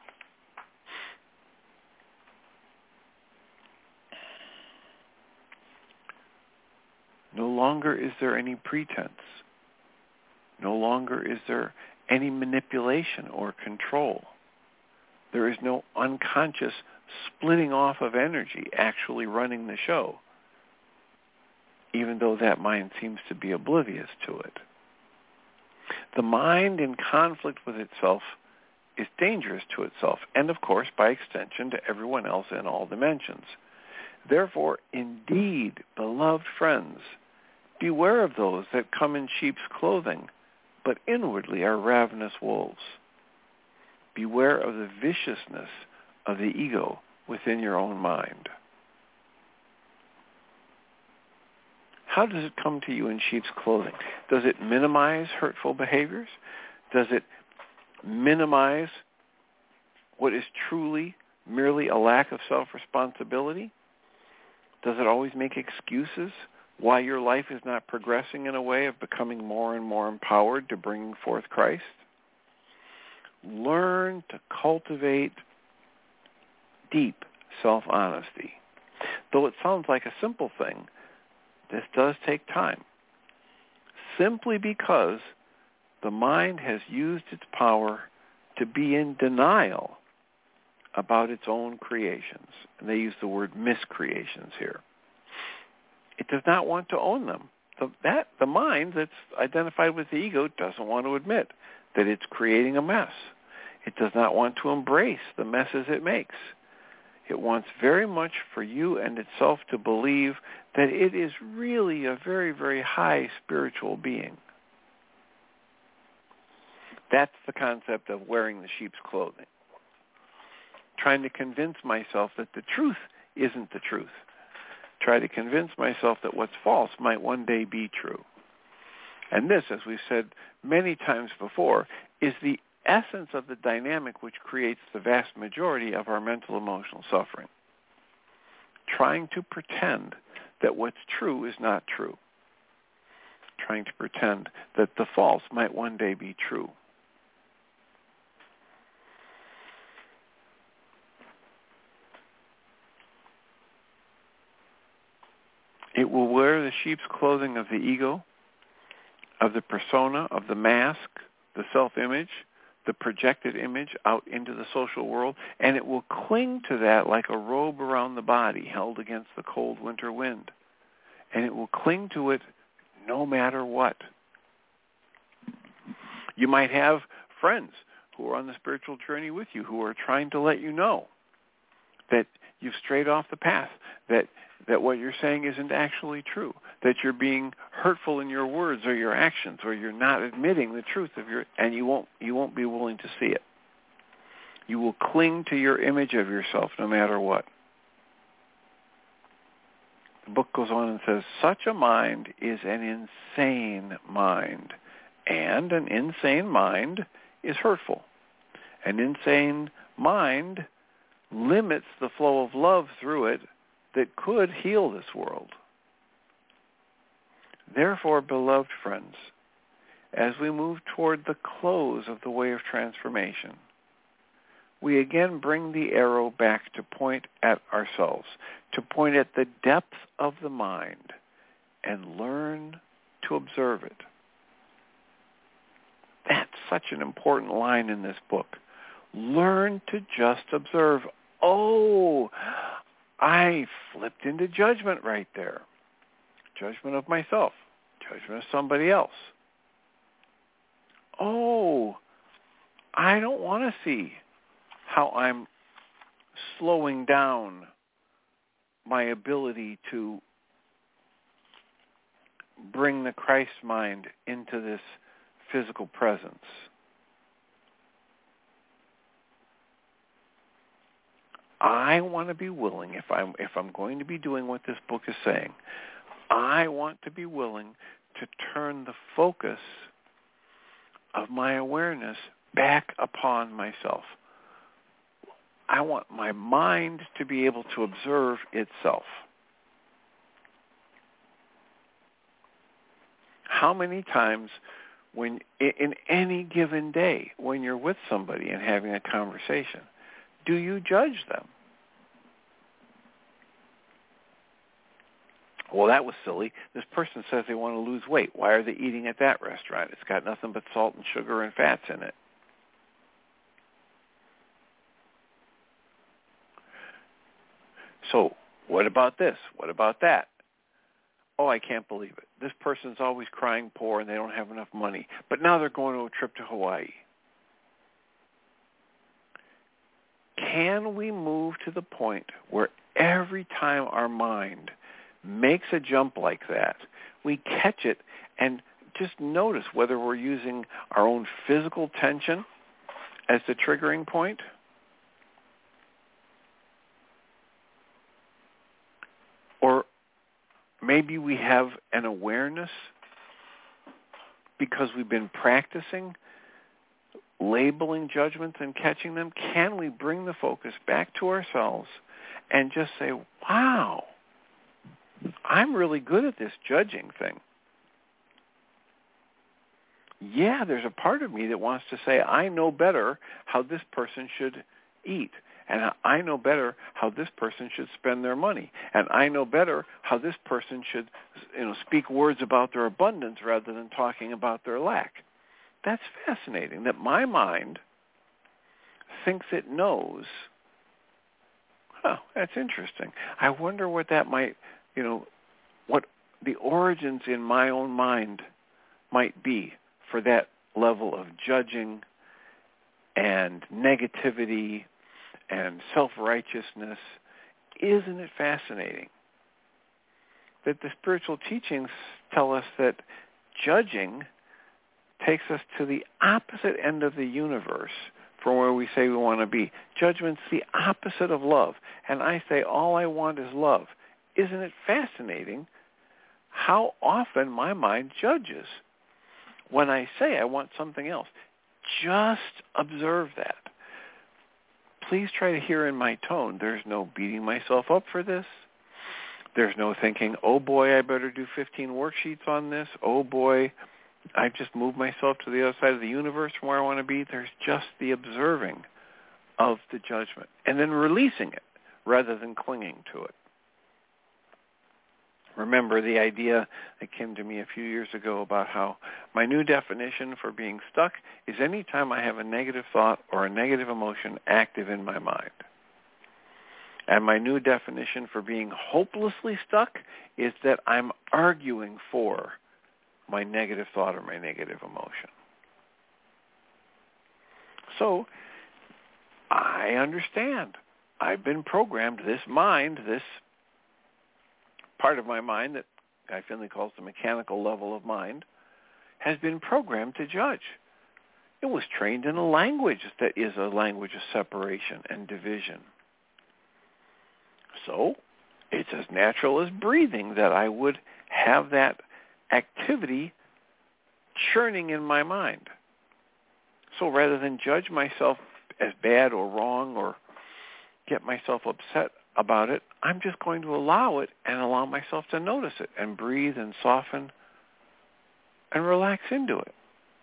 is there any pretense. No longer is there any manipulation or control. There is no unconscious splitting off of energy actually running the show, even though that mind seems to be oblivious to it. The mind in conflict with itself is dangerous to itself, and of course, by extension, to everyone else in all dimensions. Therefore, indeed, beloved friends, beware of those that come in sheep's clothing, but inwardly are ravenous wolves. Beware of the viciousness of the ego within your own mind. How does it come to you in sheep's clothing? Does it minimize hurtful behaviors? Does it minimize what is truly merely a lack of self-responsibility? Does it always make excuses why your life is not progressing in a way of becoming more and more empowered to bring forth Christ? Learn to cultivate deep self-honesty. Though it sounds like a simple thing, this does take time, simply because the mind has used its power to be in denial about its own creations. And they use the word miscreations here. It does not want to own them. The mind that's identified with the ego doesn't want to admit that it's creating a mess. It does not want to embrace the messes it makes. It wants very much for you and itself to believe that it is really a very, very high spiritual being. That's the concept of wearing the sheep's clothing. Trying to convince myself that the truth isn't the truth. Try to convince myself that what's false might one day be true. And this, as we've said many times before, is the essence of the dynamic which creates the vast majority of our mental emotional suffering. Trying to pretend that what's true is not true. Trying to pretend that the false might one day be true. It will wear the sheep's clothing of the ego, of the persona, of the mask, the self-image, the projected image out into the social world, and it will cling to that like a robe around the body held against the cold winter wind. And it will cling to it no matter what. You might have friends who are on the spiritual journey with you who are trying to let you know that you've strayed off the path, that what you're saying isn't actually true, that you're being hurtful in your words or your actions, or you're not admitting the truth of and you won't be willing to see it. You will cling to your image of yourself no matter what. The book goes on and says, such a mind is an insane mind, and an insane mind is hurtful. An insane mind limits the flow of love through it that could heal this world. Therefore, beloved friends, as we move toward the close of the way of transformation, we again bring the arrow back to point at ourselves, to point at the depth of the mind, and learn to observe it. That's such an important line in this book. Learn to just observe. Oh, I flipped into judgment right there. Judgment of myself. Judgment of somebody else. Oh, I don't want to see how I'm slowing down my ability to bring the Christ mind into this physical presence. I want to be willing, if I'm going to be doing what this book is saying, I want to be willing to turn the focus of my awareness back upon myself. I want my mind to be able to observe itself. How many times when in any given day when you're with somebody and having a conversation, do you judge them? Well, that was silly. This person says they want to lose weight. Why are they eating at that restaurant? It's got nothing but salt and sugar and fats in it. So, what about this? What about that? Oh, I can't believe it. This person's always crying poor and they don't have enough money. But now they're going to a trip to Hawaii. Can we move to the point where every time our mind makes a jump like that, we catch it and just notice whether we're using our own physical tension as the triggering point, or maybe we have an awareness because we've been practicing labeling judgments and catching them. Can we bring the focus back to ourselves and just say, wow, I'm really good at this judging thing. Yeah, there's a part of me that wants to say, I know better how this person should eat. And I know better how this person should spend their money. And I know better how this person should, speak words about their abundance rather than talking about their lack. That's fascinating that my mind thinks it knows. That's interesting. I wonder what that might, what the origins in my own mind might be for that level of judging and negativity and self-righteousness. Isn't it fascinating that the spiritual teachings tell us that judging takes us to the opposite end of the universe from where we say we want to be. Judgment's the opposite of love. And I say, all I want is love. Isn't it fascinating how often my mind judges when I say I want something else? Just observe that. Please try to hear in my tone, there's no beating myself up for this. There's no thinking, oh boy, I better do 15 worksheets on this. Oh boy, I've just moved myself to the other side of the universe from where I want to be. There's just the observing of the judgment and then releasing it rather than clinging to it. Remember the idea that came to me a few years ago about how my new definition for being stuck is any time I have a negative thought or a negative emotion active in my mind. And my new definition for being hopelessly stuck is that I'm arguing for my negative thought or my negative emotion. So I understand. I've been programmed, this mind, this part of my mind that Guy Finley calls the mechanical level of mind, has been programmed to judge. It was trained in a language that is a language of separation and division. So it's as natural as breathing that I would have that activity churning in my mind. So rather than judge myself as bad or wrong or get myself upset about it, I'm just going to allow it and allow myself to notice it and breathe and soften and relax into it.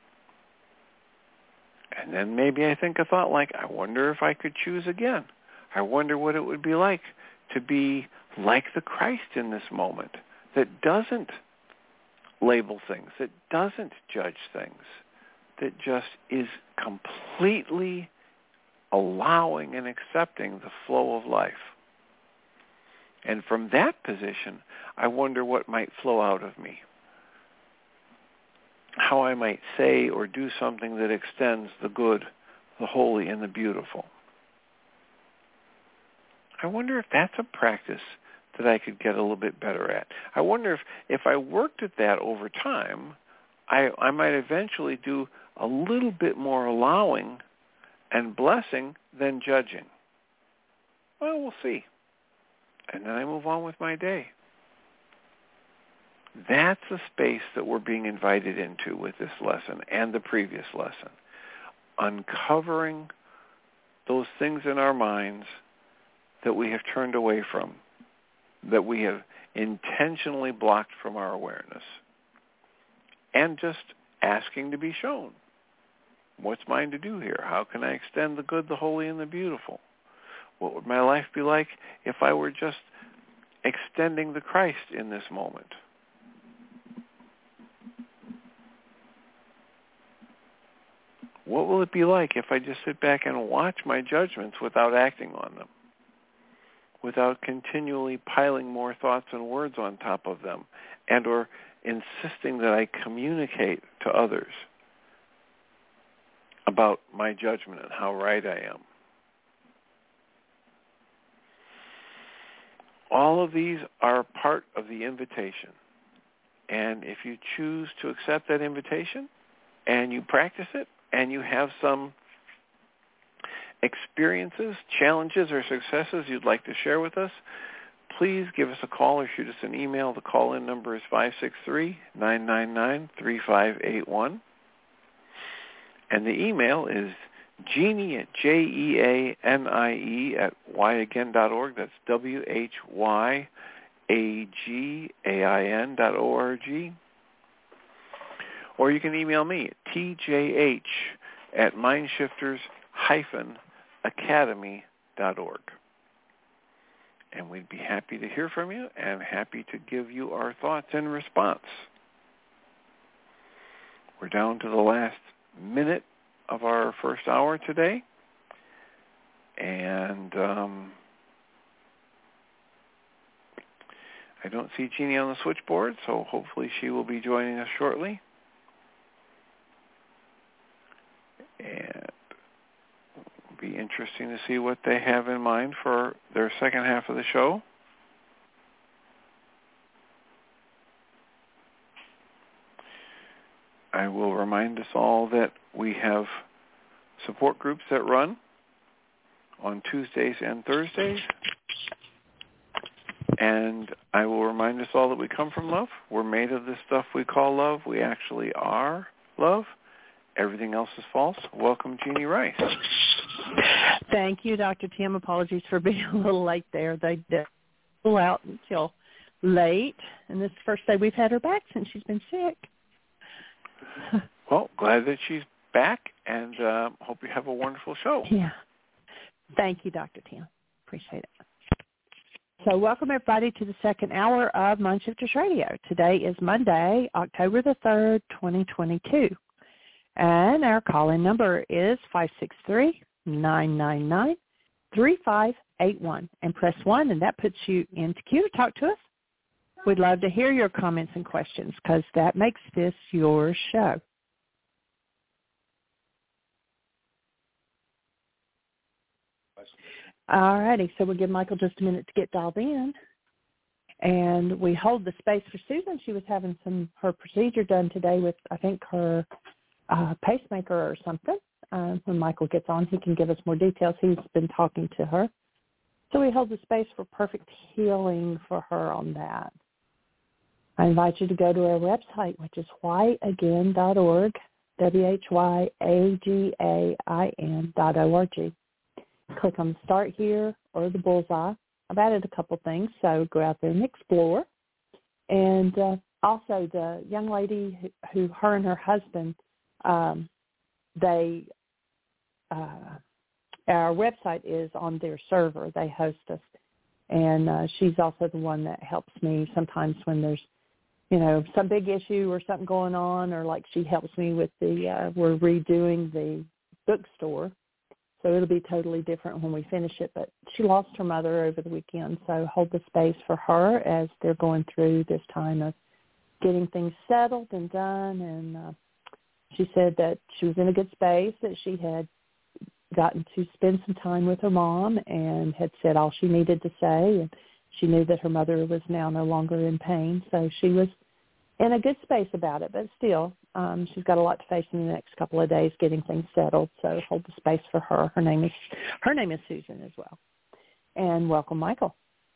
And then maybe I think a thought like, I wonder if I could choose again. I wonder what it would be like to be like the Christ in this moment that doesn't label things, that doesn't judge things, that just is completely allowing and accepting the flow of life. And from that position, I wonder what might flow out of me, how I might say or do something that extends the good, the holy, and the beautiful. I wonder if that's a practice that I could get a little bit better at. I wonder if I worked at that over time, I might eventually do a little bit more allowing and blessing than judging. Well, we'll see. And then I move on with my day. That's a space that we're being invited into with this lesson and the previous lesson. Uncovering those things in our minds that we have turned away from, that we have intentionally blocked from our awareness, and just asking to be shown. What's mine to do here? How can I extend the good, the holy, and the beautiful? What would my life be like if I were just extending the Christ in this moment? What will it be like if I just sit back and watch my judgments without acting on them, without continually piling more thoughts and words on top of them, and or insisting that I communicate to others about my judgment and how right I am? All of these are part of the invitation. And if you choose to accept that invitation and you practice it and you have some experiences, challenges, or successes you'd like to share with us, please give us a call or shoot us an email. The call-in number is 563-999-3581. And the email is Jeanie at JEANIE@whyagain.org. That's WHYAGAIN.org. Or you can email me at tjh@mindshifters-academy.org. And we'd be happy to hear from you and happy to give you our thoughts in response. We're down to the last minute of our first hour today. And I don't see Jeanie on the switchboard, so hopefully she will be joining us shortly. And it'll be interesting to see what they have in mind for their second half of the show. I will remind remind us all that we have support groups that run on Tuesdays and Thursdays. And I will remind us all that we come from love. We're made of this stuff we call love. We actually are love. Everything else is false. Welcome, Jeanie Ryce. Thank you, Dr. Tim. Apologies for being a little late there. They didn't pull out until late, and this is the first day we've had her back since she's been sick. Well, glad that she's back, and hope you have a wonderful show. Yeah. Thank you, Dr. Tim. Appreciate it. So welcome, everybody, to the second hour of Mindshifters Radio. Today is Monday, October the 3rd, 2022. And our call-in number is 563-999-3581. And press 1, and that puts you into queue to talk to us. We'd love to hear your comments and questions because that makes this your show. All righty, so we'll give Michael just a minute to get dialed in. And we hold the space for Susan. She was having her procedure done today with, I think, her pacemaker or something. When Michael gets on, he can give us more details. He's been talking to her. So we hold the space for perfect healing for her on that. I invite you to go to our website, which is whyagain.org, WHYAGAIN.org. Click on the Start Here or the Bullseye. I've added a couple things, so go out there and explore. And also the young lady who her and her husband, our website is on their server. They host us. And she's also the one that helps me sometimes when there's, some big issue or something going on, or like she helps me with we're redoing the bookstore. So it'll be totally different when we finish it. But she lost her mother over the weekend, so hold the space for her as they're going through this time of getting things settled and done. And she said that she was in a good space, that she had gotten to spend some time with her mom and had said all she needed to say. And she knew that her mother was now no longer in pain. So she was in a good space about it. But still, she's got a lot to face in the next couple of days getting things settled. So hold the space for her. Her name is Susan as well. And welcome, Michael.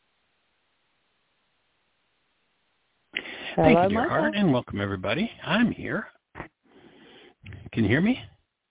Thank Hello, you, dear Michael. heart, and welcome, everybody. I'm here. Can you hear me?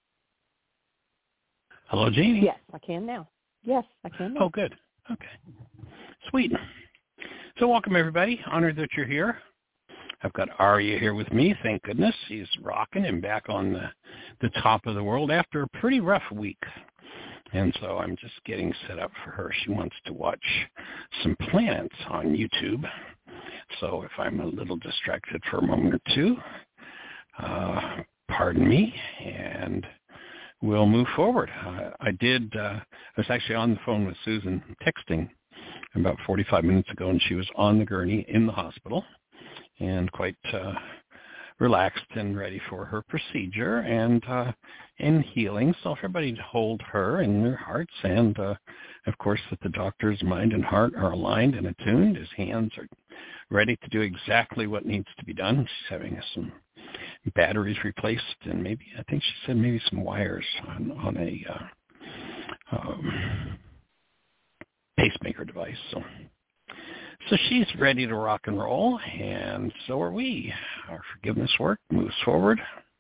Hello, Jeanie? Yes, I can now. Yes, I can now. Oh, good. Okay. Sweet. So welcome, everybody. Honored that you're here. I've got Aria here with me. Thank goodness. She's rocking and back on the top of the world after a pretty rough week. And so I'm just getting set up for her. She wants to watch some planets on YouTube. So if I'm a little distracted for a moment or two, pardon me, and we'll move forward. I was actually on the phone with Susan texting about 45 minutes ago, and she was on the gurney in the hospital and quite relaxed and ready for her procedure and in healing. So everybody hold her in their hearts, and of course that the doctor's mind and heart are aligned and attuned. His hands are ready to do exactly what needs to be done. She's having some batteries replaced, and maybe, I think she said maybe some wires on a pacemaker device. So she's ready to rock and roll, and so are we. Our forgiveness work moves forward.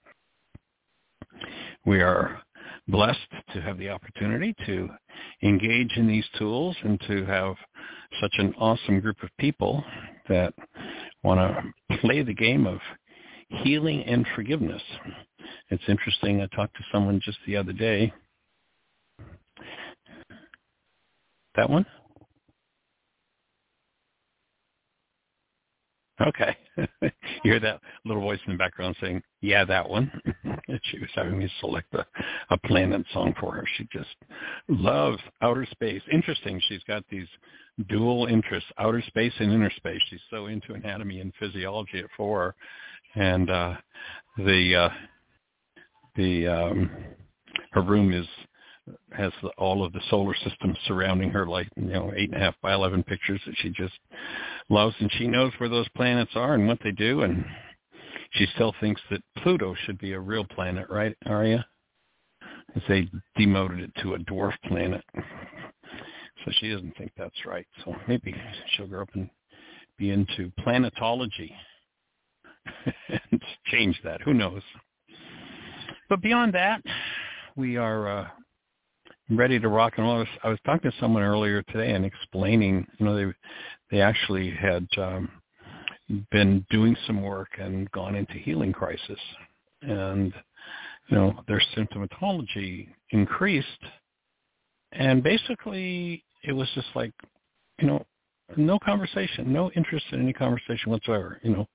We are blessed to have the opportunity to engage in these tools and to have such an awesome group of people that want to play the game of healing and forgiveness. It's interesting. I talked to someone just the other day. That one? Okay. You hear that little voice in the background saying, yeah, that one. She was having me select a planet song for her. She just loves outer space. Interesting. She's got these dual interests, outer space and inner space. She's so into anatomy and physiology at 4. And her room has all of the solar system surrounding her, like 8.5 by 11 pictures that she just loves, and she knows where those planets are and what they do. And She still thinks that Pluto should be a real planet, right, Aria? Because they demoted it to a dwarf planet. So she doesn't think that's right. So maybe she'll grow up and be into planetology and change that. Who knows? But beyond that, we are ready to rock and roll. I was talking to someone earlier today and explaining, they actually had been doing some work and gone into healing crisis. And, their symptomatology increased. And basically, it was just like, no conversation, no interest in any conversation whatsoever.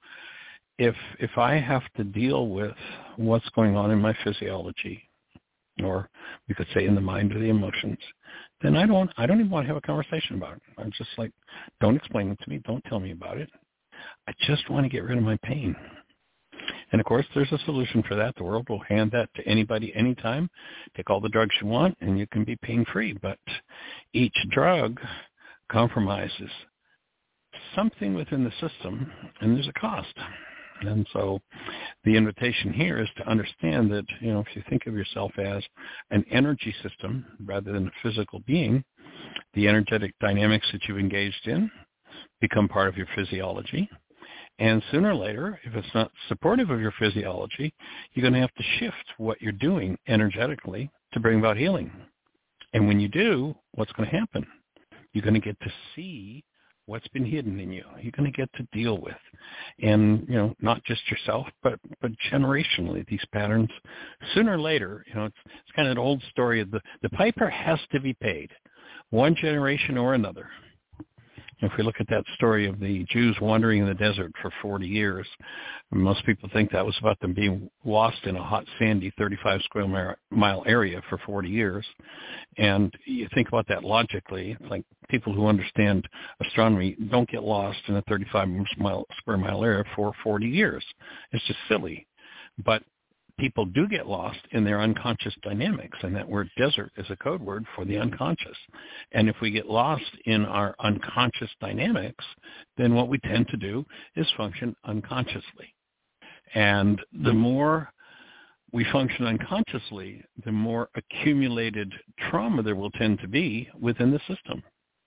If I have to deal with what's going on in my physiology, or we could say in the mind or the emotions, then I don't even want to have a conversation about it. I'm just like, don't explain it to me. Don't tell me about it. I just want to get rid of my pain. And, of course, there's a solution for that. The world will hand that to anybody anytime. Take all the drugs you want, and you can be pain-free. But each drug compromises something within the system, and there's a cost. And so the invitation here is to understand that, if you think of yourself as an energy system rather than a physical being, the energetic dynamics that you've engaged in become part of your physiology. And sooner or later, if it's not supportive of your physiology, you're going to have to shift what you're doing energetically to bring about healing. And when you do, what's going to happen? You're going to get to see what's been hidden in you. You're going to get to deal with. And, not just yourself, but generationally, these patterns, sooner or later, it's kind of an old story of the piper has to be paid, one generation or another. If we look at that story of the Jews wandering in the desert for 40 years, most people think that was about them being lost in a hot, sandy 35 square mile area for 40 years. And you think about that logically, it's like people who understand astronomy don't get lost in a 35 square mile area for 40 years. It's just silly. But people do get lost in their unconscious dynamics, and that word desert is a code word for the unconscious. And if we get lost in our unconscious dynamics, then what we tend to do is function unconsciously. And the more we function unconsciously, the more accumulated trauma there will tend to be within the system.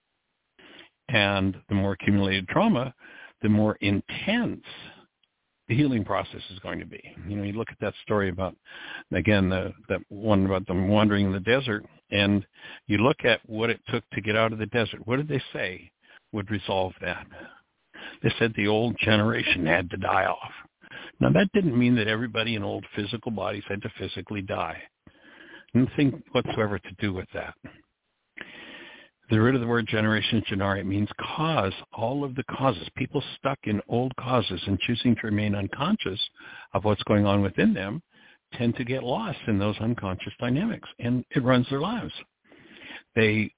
And the more accumulated trauma, the more intense the healing process is going to be. You look at that story about, again, that one about them wandering in the desert, and you look at what it took to get out of the desert. What did they say would resolve that? They said the old generation had to die off. Now, that didn't mean that everybody in old physical bodies had to physically die. Nothing whatsoever to do with that. The root of the word generation genare, it means cause, all of the causes. People stuck in old causes and choosing to remain unconscious of what's going on within them tend to get lost in those unconscious dynamics, and it runs their lives. They,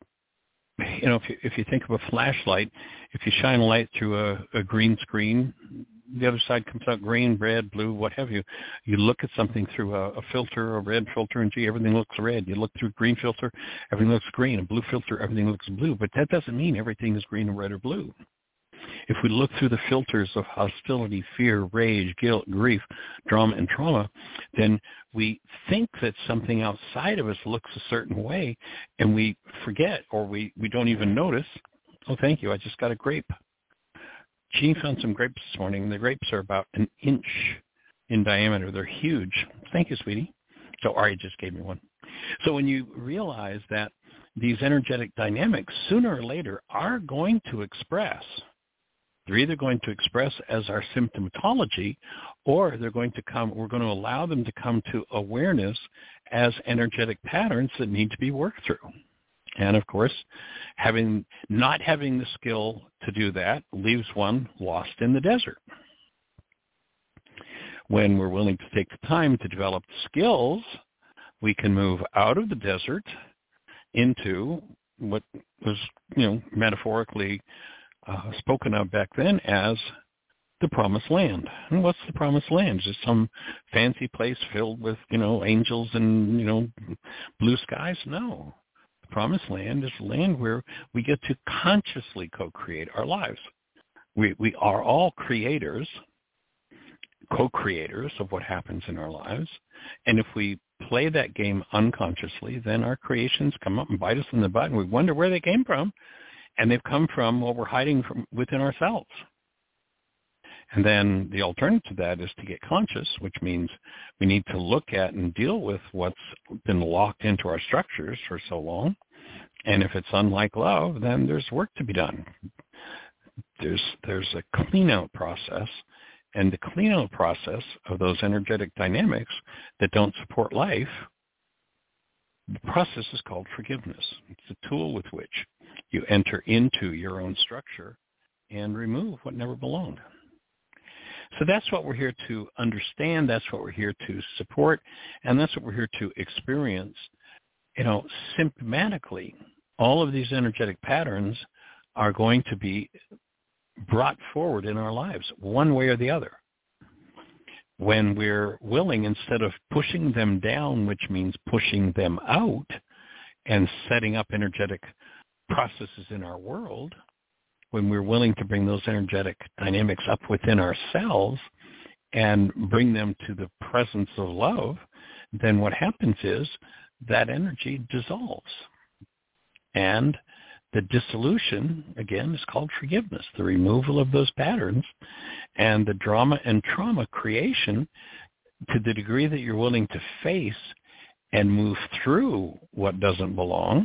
if you think of a flashlight, if you shine a light through a green screen, the other side comes out green, red, blue, what have you. You look at something through a filter, a red filter, and gee, everything looks red. You look through a green filter, everything looks green. A blue filter, everything looks blue. But that doesn't mean everything is green or red or blue. If we look through the filters of hostility, fear, rage, guilt, grief, drama, and trauma, then we think that something outside of us looks a certain way, and we forget, or we don't even notice, oh, thank you, I just got a grape. Jean found some grapes this morning. The grapes are about an inch in diameter. They're huge. Thank you, sweetie. So Ari just gave me one. So when you realize that these energetic dynamics sooner or later are going to express, they're either going to express as our symptomatology, or they're going to come, we're going to allow them to come to awareness as energetic patterns that need to be worked through. And, of course, not having the skill to do that leaves one lost in the desert. When we're willing to take the time to develop skills, we can move out of the desert into what was, metaphorically spoken of back then as the promised land. And what's the promised land? Is it some fancy place filled with, angels and, blue skies? No. Promised land is land where we get to consciously co-create our lives. We are all creators co-creators of what happens in our lives. And if we play that game unconsciously, then our creations come up and bite us in the butt, and we wonder where they came from. And they've come from what we're hiding from within ourselves. And then the alternative to that is to get conscious, which means we need to look at and deal with what's been locked into our structures for so long. And if it's unlike love, then there's work to be done. There's a clean-out process. And the clean-out process of those energetic dynamics that don't support life, the process is called forgiveness. It's a tool with which you enter into your own structure and remove what never belonged. So that's what we're here to understand. That's what we're here to support. And that's what we're here to experience. Symptomatically, all of these energetic patterns are going to be brought forward in our lives one way or the other. When we're willing, instead of pushing them down, which means pushing them out and setting up energetic processes in our world, when we're willing to bring those energetic dynamics up within ourselves and bring them to the presence of love, then what happens is that energy dissolves. And the dissolution, again, is called forgiveness, the removal of those patterns, and the drama and trauma creation, to the degree that you're willing to face and move through what doesn't belong.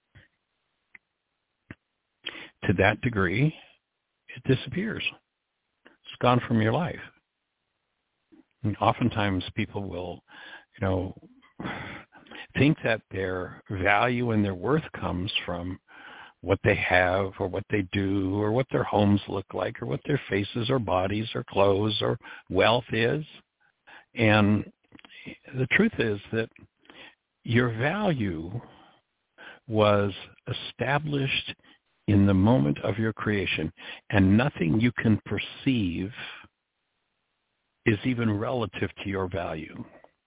To that degree, it disappears. It's gone from your life. And oftentimes people will, think that their value and their worth comes from what they have or what they do or what their homes look like or what their faces or bodies or clothes or wealth is. And the truth is that your value was established in the moment of your creation, and nothing you can perceive is even relative to your value.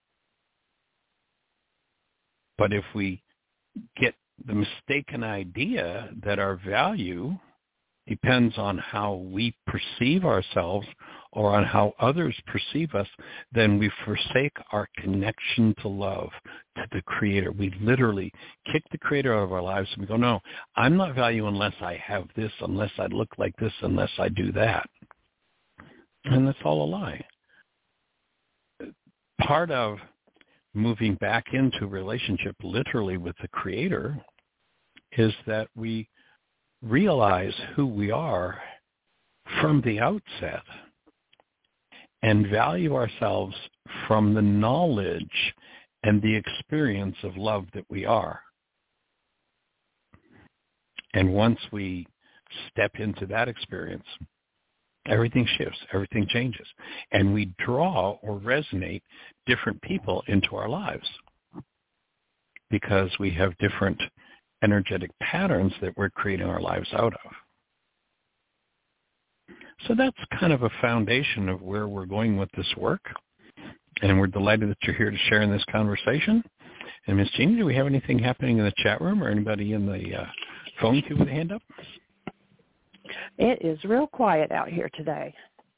But if we get the mistaken idea that our value depends on how we perceive ourselves or on how others perceive us, then we forsake our connection to love, to the Creator. We literally kick the Creator out of our lives and we go, no, I'm not value unless I have this, unless I look like this, unless I do that. And that's all a lie. Part of moving back into relationship literally with the Creator is that we realize who we are from the outset and value ourselves from the knowledge and the experience of love that we are. And once we step into that experience, everything shifts, everything changes, and we draw or resonate different people into our lives because we have different energetic patterns that we're creating our lives out of. So that's kind of a foundation of where we're going with this work, and we're delighted that you're here to share in this conversation. And Ms. Jeannie, do we have anything happening in the chat room or anybody in the phone queue with a hand up? It is real quiet out here today.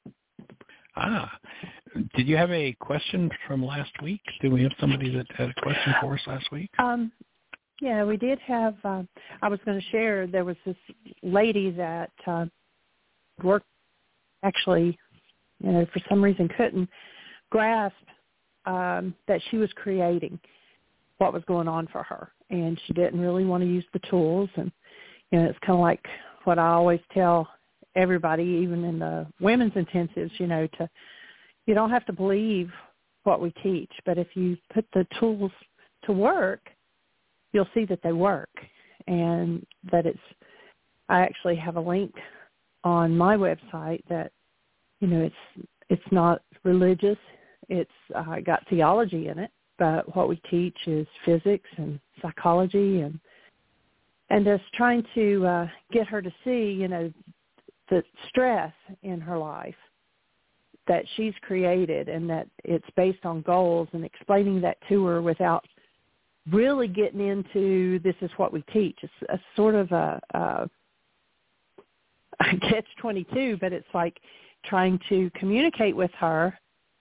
Did you have a question from last week? Did we have somebody that had a question for us last week? Yeah, we did have, I was going to share, there was this lady that worked, actually, for some reason couldn't grasp that she was creating what was going on for her. And she didn't really want to use the tools. And, it's kind of like what I always tell everybody, even in the women's intensives, you don't have to believe what we teach, but if you put the tools to work, you'll see that they work, and that I actually have a link on my website that, it's not religious. It's got theology in it, but what we teach is physics and psychology and just trying to get her to see, the stress in her life that she's created and that it's based on goals, and explaining that to her without really getting into this is what we teach. It's a sort of a catch-22, but it's like trying to communicate with her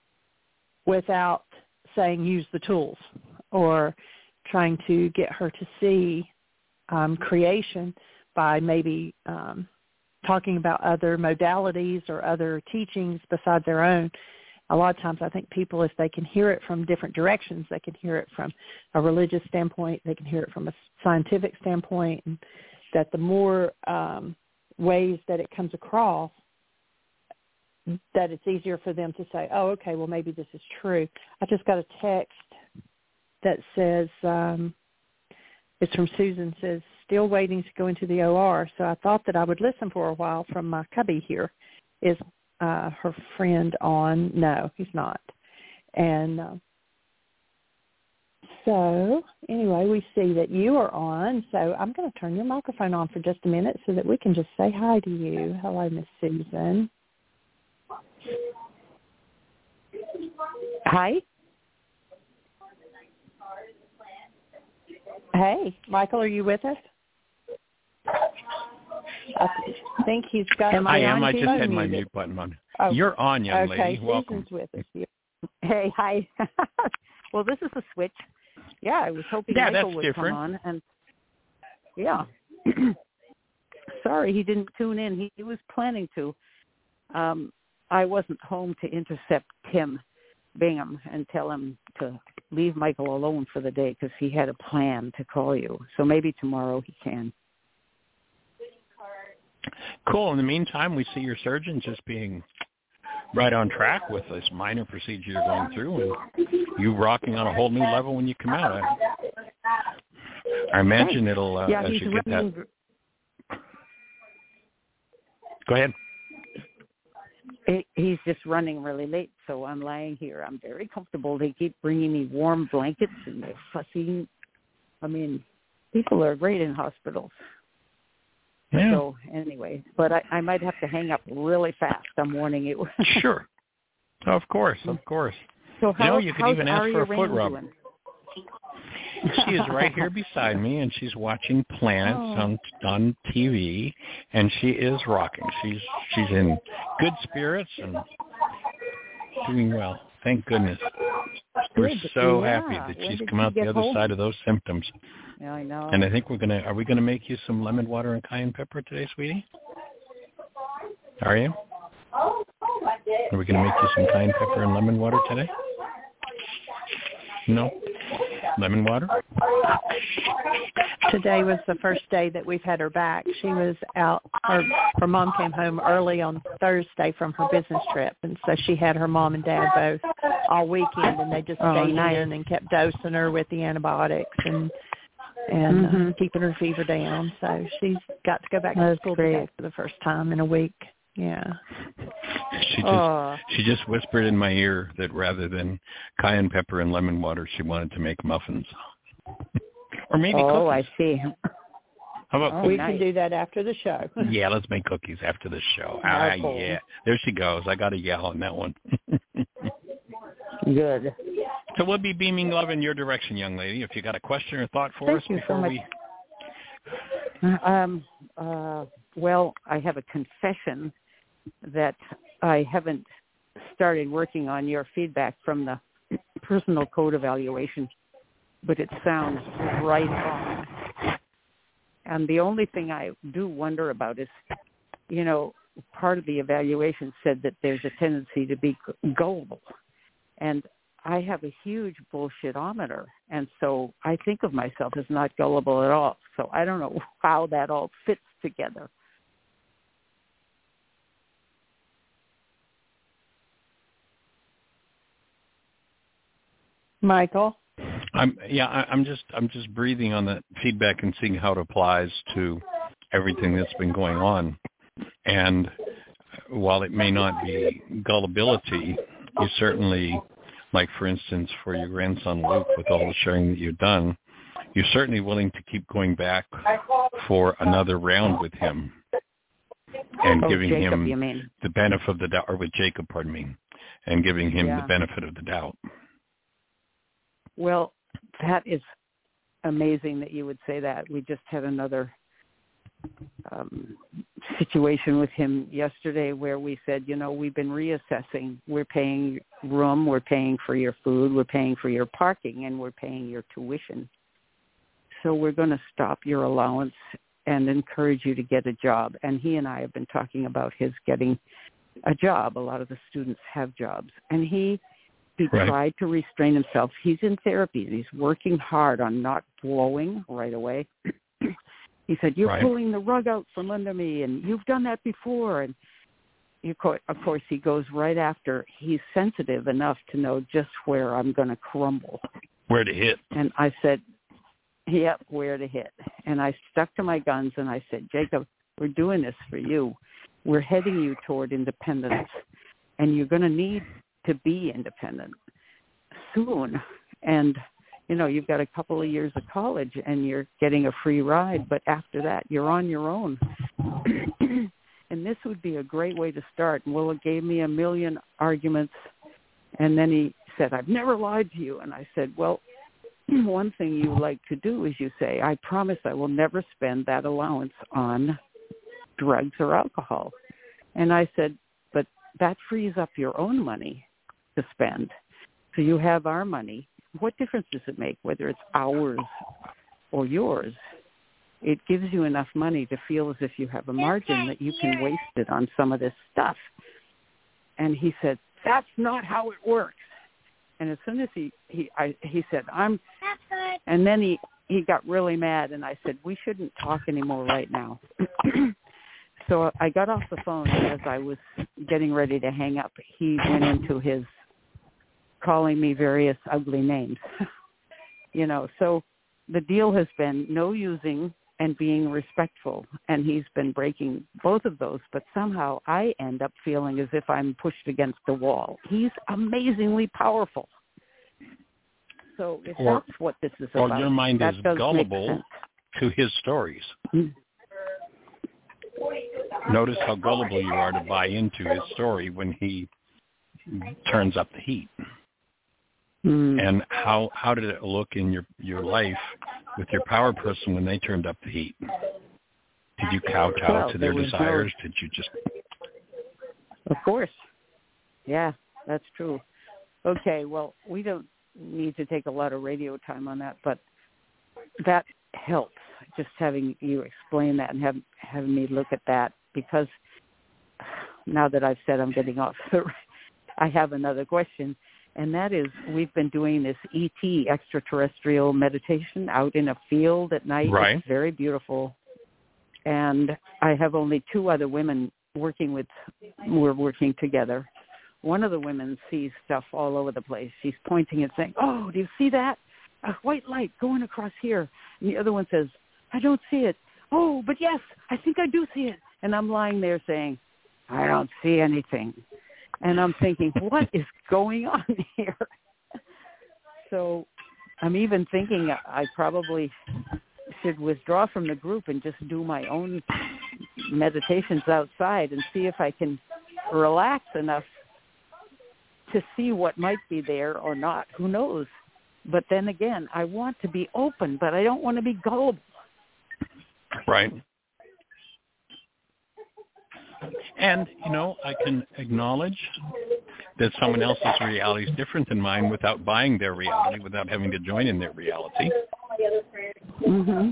without saying use the tools, or trying to get her to see creation by maybe talking about other modalities or other teachings besides their own. A lot of times I think people, if they can hear it from different directions, they can hear it from a religious standpoint, they can hear it from a scientific standpoint, and that the more ways that it comes across, that it's easier for them to say, oh, okay, well, maybe this is true. I just got a text that says, it's from Susan, says, still waiting to go into the OR, so I thought that I would listen for a while from my cubby here. Is her friend on? No, he's not. And so anyway, we see that you are on, so I'm going to turn your microphone on for just a minute so that we can just say hi to you. Hello, Miss Susan. Hi. Hey, Michael, are you with us? I think he's got. I am. I just had my mute button on. Oh. You're on, young lady. Okay, Welcome. Susan's with us. Hey, hi. Well, this is a switch. Yeah, I was hoping Michael would different. come on, and yeah. Sorry, he didn't tune in. He was planning to. I wasn't home to intercept Tim Bingham and tell him to leave Michael alone for the day because he had a plan to call you. So maybe tomorrow he can. Cool. In the meantime, we see your surgeon just being right on track with this minor procedure you're going through, and you rocking on a whole new level when you come out. I imagine it'll, as you get that. Go ahead. He's just running really late, so I'm lying here. I'm very comfortable. They keep bringing me warm blankets, and they're fussy. I mean, people are great in hospitals. Yeah. So anyway, but I might have to hang up really fast. I'm warning you. Sure. Of course, of course. So how, you could even ask for a foot rub. Doing? She is right here beside me, and she's watching Planets on TV, and she is rocking. She's in good spirits and doing well. Thank goodness. We're so happy that she's come out the other side of those symptoms. Yeah, I know. And I think are we gonna make you some lemon water and cayenne pepper today, sweetie? Are you? Are we gonna make you some cayenne pepper and lemon water today? No? Lemon water? Today was the first day that we've had her back. She was out. Her mom came home early on Thursday from her business trip, and so she had her mom and dad both all weekend, and they just stayed in and kept dosing her with the antibiotics and keeping her fever down. So she's got to go back to school today for the first time in a week. Yeah. She just whispered in my ear that rather than cayenne pepper and lemon water, she wanted to make muffins. Or maybe cookies. Oh, I see. How about cookies? We can do that after the show. Yeah, let's make cookies after the show. Yeah. There she goes. I got a yell on that one. Good. So we'll be beaming love in your direction, young lady. If you got a question or thought for us before we... Well, I have a confession that I haven't started working on your feedback from the personal code evaluation, but it sounds right on. And the only thing I do wonder about is, part of the evaluation said that there's a tendency to be gullible. And I have a huge bullshitometer, and so I think of myself as not gullible at all. So I don't know how that all fits together. Michael? I'm just breathing on that feedback and seeing how it applies to everything that's been going on. And while it may not be gullibility, you certainly, like for instance, for your grandson Luke, with all the sharing that you've done, you're certainly willing to keep going back for another round with him and giving Jacob, him you mean? the benefit of the doubt, or with Jacob, pardon me, and giving him the benefit of the doubt. Well, that is amazing that you would say that. We just had another situation with him yesterday where we said, we've been reassessing. We're paying room, we're paying for your food, we're paying for your parking, and we're paying your tuition. So we're going to stop your allowance and encourage you to get a job. And he and I have been talking about his getting a job. A lot of the students have jobs. And he tried to restrain himself. He's in therapy. He's working hard on not blowing right away. He said, you're pulling the rug out from under me, and you've done that before. And of course, he goes right after. He's sensitive enough to know just where I'm going to crumble. Where to hit. And I said, yep, where to hit. And I stuck to my guns, and I said, Jacob, we're doing this for you. We're heading you toward independence, and you're going to need to be independent soon. And you've got a couple of years of college and you're getting a free ride, but after that, you're on your own. And this would be a great way to start. And Willa gave me a million arguments. And then he said, I've never lied to you. And I said, well, one thing you like to do is you say, I promise I will never spend that allowance on drugs or alcohol. And I said, but that frees up your own money to spend. So you have our money. What difference does it make whether it's ours or yours? It gives you enough money to feel as if you have a margin that you can waste it on some of this stuff. And he said, that's not how it works. And as soon as he said, and then he got really mad, and I said, we shouldn't talk anymore right now. So I got off the phone, and as I was getting ready to hang up, he went into his calling me various ugly names. So the deal has been no using and being respectful, and he's been breaking both of those, but somehow I end up feeling as if I'm pushed against the wall. He's amazingly powerful. So if that's what this is about, your mind is gullible to his stories. Mm-hmm. Notice how gullible you are to buy into his story when he turns up the heat. And how did it look in your life with your power person when they turned up the heat? Did you kowtow to their desires? Did you just... Of course. Yeah, that's true. Okay, well, we don't need to take a lot of radio time on that, but that helps, just having you explain that and having me look at that, because now that I've said I'm getting off, I have another question. And that is, we've been doing this ET, extraterrestrial meditation, out in a field at night. Right. It's very beautiful. And I have only two other women we're working together. One of the women sees stuff all over the place. She's pointing and saying, oh, do you see that? A white light going across here. And the other one says, I don't see it. Oh, but yes, I think I do see it. And I'm lying there saying, I don't see anything. And I'm thinking, what is going on here? So I'm even thinking I probably should withdraw from the group and just do my own meditations outside and see if I can relax enough to see what might be there or not. Who knows? But then again, I want to be open, but I don't want to be gullible. Right. And, I can acknowledge that someone else's reality is different than mine without buying their reality, without having to join in their reality. Mm-hmm.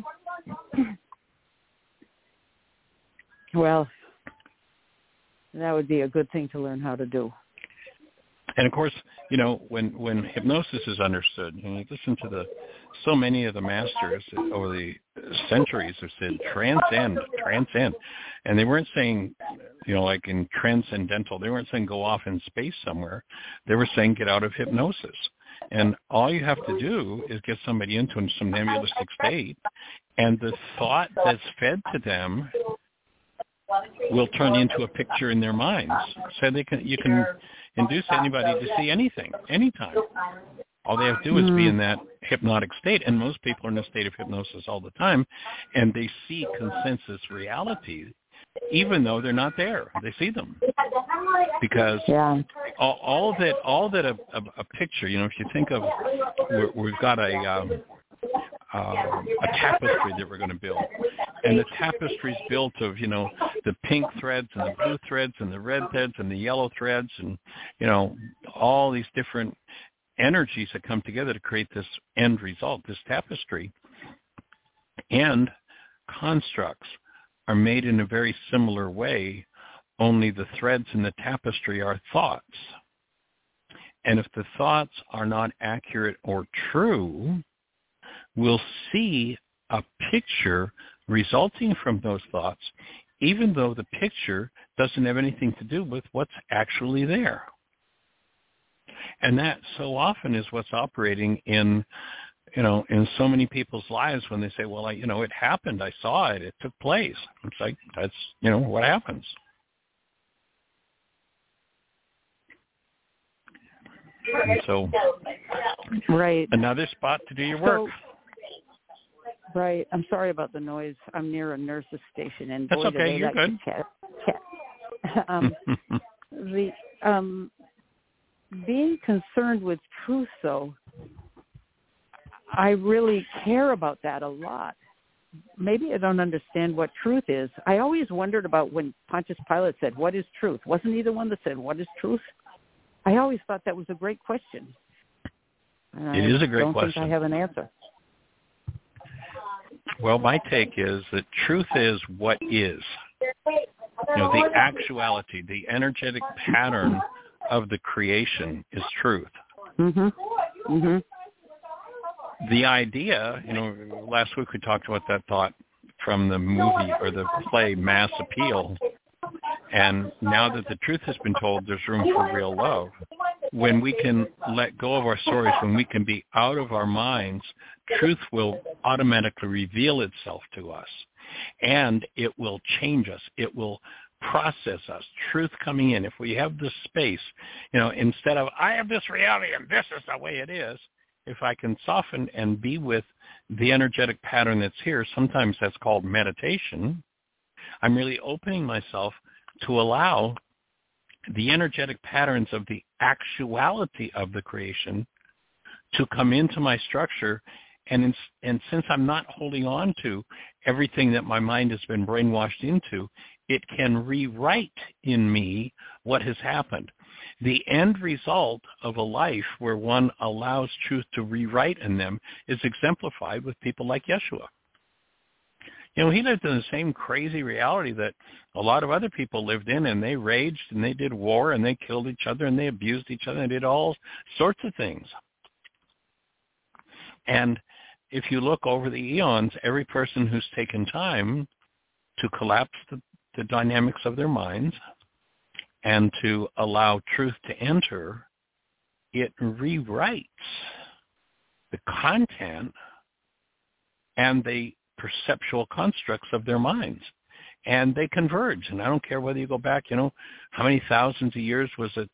Well, that would be a good thing to learn how to do. And of course, when hypnosis is understood, you listen to so many of the masters over the centuries have said transcend, and they weren't saying, like in transcendental, they weren't saying go off in space somewhere. They were saying get out of hypnosis, and all you have to do is get somebody into a somnambulistic state, and the thought that's fed to them will turn into a picture in their minds. So you can induce anybody to see anything, anytime. All they have to do is be in that hypnotic state, and most people are in a state of hypnosis all the time, and they see consensus reality, even though they're not there. They see them because all that a picture. If you think of, we've got a tapestry that we're going to build, And the tapestry's built of, the pink threads and the blue threads and the red threads and the yellow threads and, all these different energies that come together to create this end result, this tapestry. And constructs are made in a very similar way, only the threads in the tapestry are thoughts. And if the thoughts are not accurate or true, we'll see a picture resulting from those thoughts, even though the picture doesn't have anything to do with what's actually there. And that so often is what's operating in so many people's lives when they say, well, it happened, I saw it, it took place. It's like, that's, what happens. And so, right. Another spot to do your work. Right. I'm sorry about the noise. I'm near a nurse's station, and that's boy, okay. You're good. Being concerned with truth, though, I really care about that a lot. Maybe I don't understand what truth is. I always wondered about when Pontius Pilate said, "What is truth?" Wasn't he the one that said, "What is truth?" I always thought that was a great question. It is a great question. I don't think I have an answer. Well, my take is that truth is what is. The actuality, the energetic pattern of the creation is truth. Mm-hmm. Mm-hmm. The idea, last week we talked about that thought from the movie or the play Mass Appeal. And now that the truth has been told, there's room for real love. When we can let go of our stories, when we can be out of our minds, truth will automatically reveal itself to us. And it will change us. It will process us. Truth coming in. If we have this space, instead of, I have this reality and this is the way it is, if I can soften and be with the energetic pattern that's here, sometimes that's called meditation, I'm really opening myself to allow the energetic patterns of the actuality of the creation to come into my structure. And since I'm not holding on to everything that my mind has been brainwashed into, it can rewrite in me what has happened. The end result of a life where one allows truth to rewrite in them is exemplified with people like Yeshua. He lived in the same crazy reality that a lot of other people lived in, and they raged, and they did war, and they killed each other, and they abused each other, and did all sorts of things. And if you look over the eons, every person who's taken time to collapse the dynamics of their minds and to allow truth to enter, it rewrites the content and the perceptual constructs of their minds, and they converge. And I don't care whether you go back, how many thousands of years was it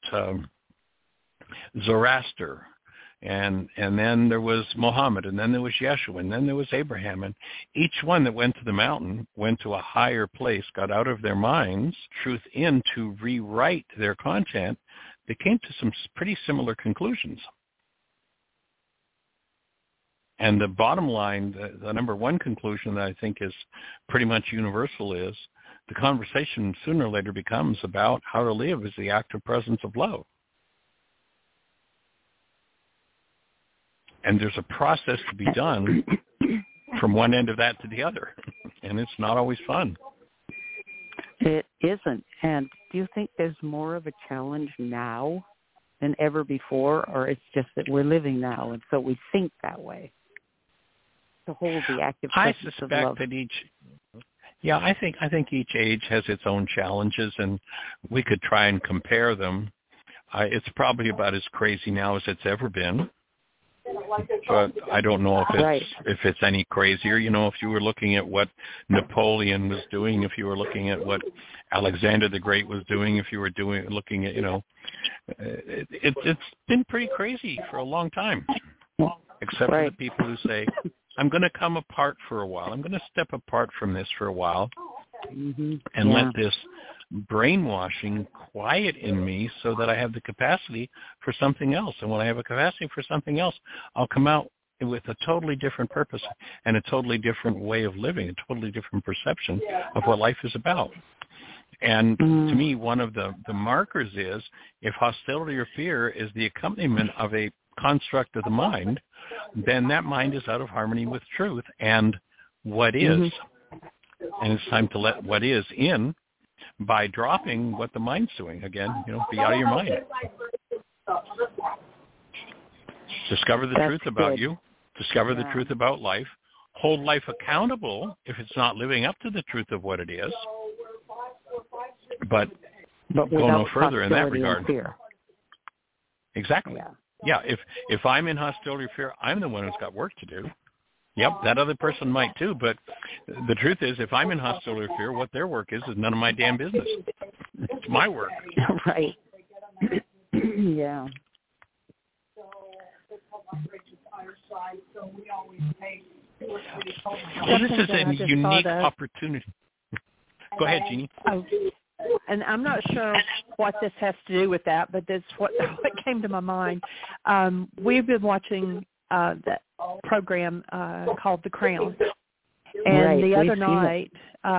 Zoroaster, and then there was Muhammad, and then there was Yeshua, and then there was Abraham, and each one that went to the mountain went to a higher place, got out of their minds, truth in to rewrite their content. They came to some pretty similar conclusions. And the bottom line, the number one conclusion that I think is pretty much universal is the conversation sooner or later becomes about how to live as the active presence of love. And there's a process to be done from one end of that to the other. And it's not always fun. It isn't. And do you think there's more of a challenge now than ever before, or it's just that we're living now and so we think that way? To hold the active presence of love. I suspect that I think each age has its own challenges, and we could try and compare them. It's probably about as crazy now as it's ever been, but I don't know if it's any crazier. If you were looking at what Napoleon was doing, if you were looking at what Alexander the Great was doing, if you were looking at, it's been pretty crazy for a long time, except for the people who say, I'm going to come apart for a while. I'm going to step apart from this for a while and let this brainwashing quiet in me so that I have the capacity for something else. And when I have a capacity for something else, I'll come out with a totally different purpose and a totally different way of living, a totally different perception of what life is about. And to me, one of the markers is if hostility or fear is the accompaniment of a construct of the mind, then that mind is out of harmony with truth and what is. And it's time to let what is in by dropping what the mind's doing. Again, be out of your mind. Discover the truth about you. Discover the truth about life. Hold life accountable if it's not living up to the truth of what it is. But go no further in that regard. Exactly. Yeah. If I'm in hostility or fear, I'm the one who's got work to do. Yep, that other person might too. But the truth is, if I'm in hostility or fear, what their work is none of my damn business. It's my work. Right. Yeah. Well, this is a unique opportunity. Go ahead, Jeannie. Oh, and I'm not sure what this has to do with that, but that's what came to my mind. We've been watching that program called The Crown, and the other night,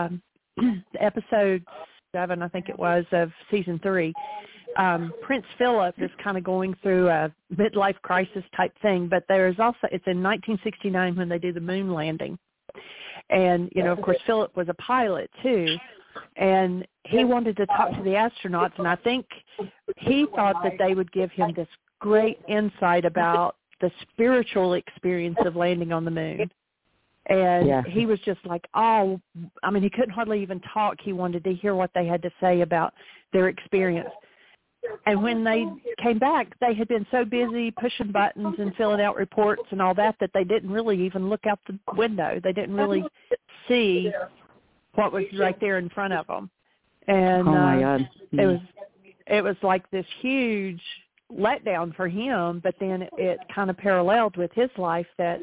episode 7, I think it was, of season 3, Prince Philip is kind of going through a midlife crisis type thing, but there's also, it's in 1969 when they do the moon landing. And, of course, Philip was a pilot too, and he wanted to talk to the astronauts, and I think he thought that they would give him this great insight about the spiritual experience of landing on the moon. And he was just like, he couldn't hardly even talk. He wanted to hear what they had to say about their experience. And when they came back, they had been so busy pushing buttons and filling out reports and all that they didn't really even look out the window. They didn't really see what was right there in front of them. And my God. It was like this huge letdown for him, but then it kind of paralleled with his life that,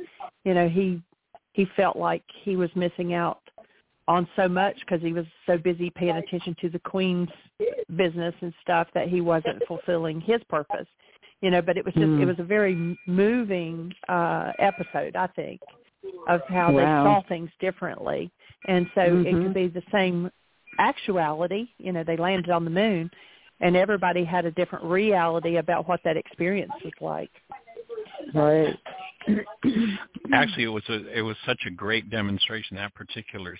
he felt like he was missing out on so much because he was so busy paying attention to the Queen's business and stuff that he wasn't fulfilling his purpose, but it was just, it was a very moving episode, I think, of how they saw things differently. And so it could be the same actuality, they landed on the moon, and everybody had a different reality about what that experience was like. Right. Actually, it was such a great demonstration, that particular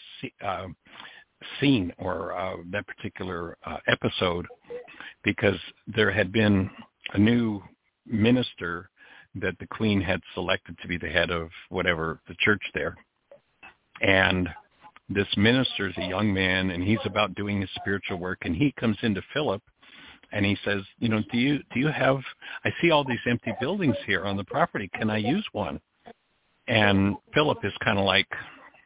scene or that particular episode, because there had been a new minister that the Queen had selected to be the head of whatever the church there, and this minister is a young man, and he's about doing his spiritual work, and he comes into Philip. And he says, do you have, I see all these empty buildings here on the property. Can I use one? And Philip is kind of like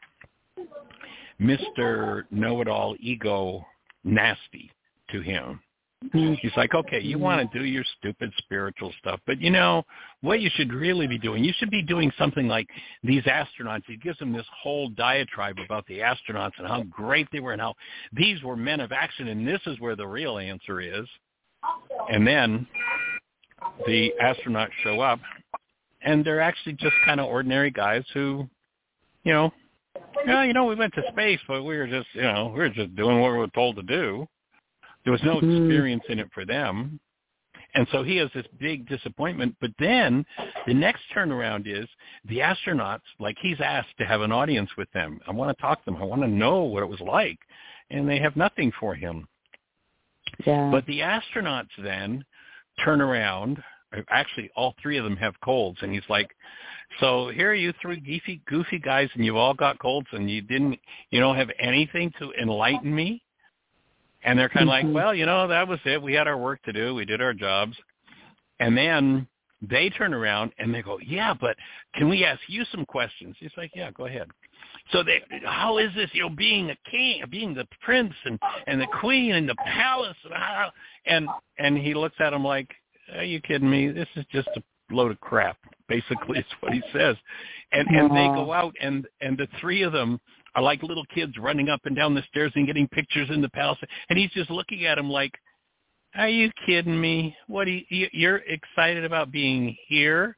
Mr. Know-it-all ego nasty to him. He's like, okay, you want to do your stupid spiritual stuff, but what you should really be doing, you should be doing something like these astronauts. He gives them this whole diatribe about the astronauts and how great they were and how these were men of action, and this is where the real answer is. And then the astronauts show up, and they're actually just kind of ordinary guys who, we went to space, but we were just doing what we were told to do. There was no experience in it for them. And so he has this big disappointment. But then the next turnaround is the astronauts, like he's asked to have an audience with them. I want to talk to them. I want to know what it was like. And they have nothing for him. Yeah. But the astronauts then turn around. Actually, all three of them have colds. And he's like, so here are you three goofy guys, and you've all got colds, and you don't have anything to enlighten me? And they're kind of like, well, that was it. We had our work to do. We did our jobs. And then they turn around and they go, yeah, but can we ask you some questions? He's like, yeah, go ahead. So how is this, being a king, being the prince and the queen and the palace? And he looks at him like, are you kidding me? This is just a load of crap, basically is what he says. And they go out, and the three of them are like little kids running up and down the stairs and getting pictures in the palace. And he's just looking at him like, are you kidding me? You're excited about being here?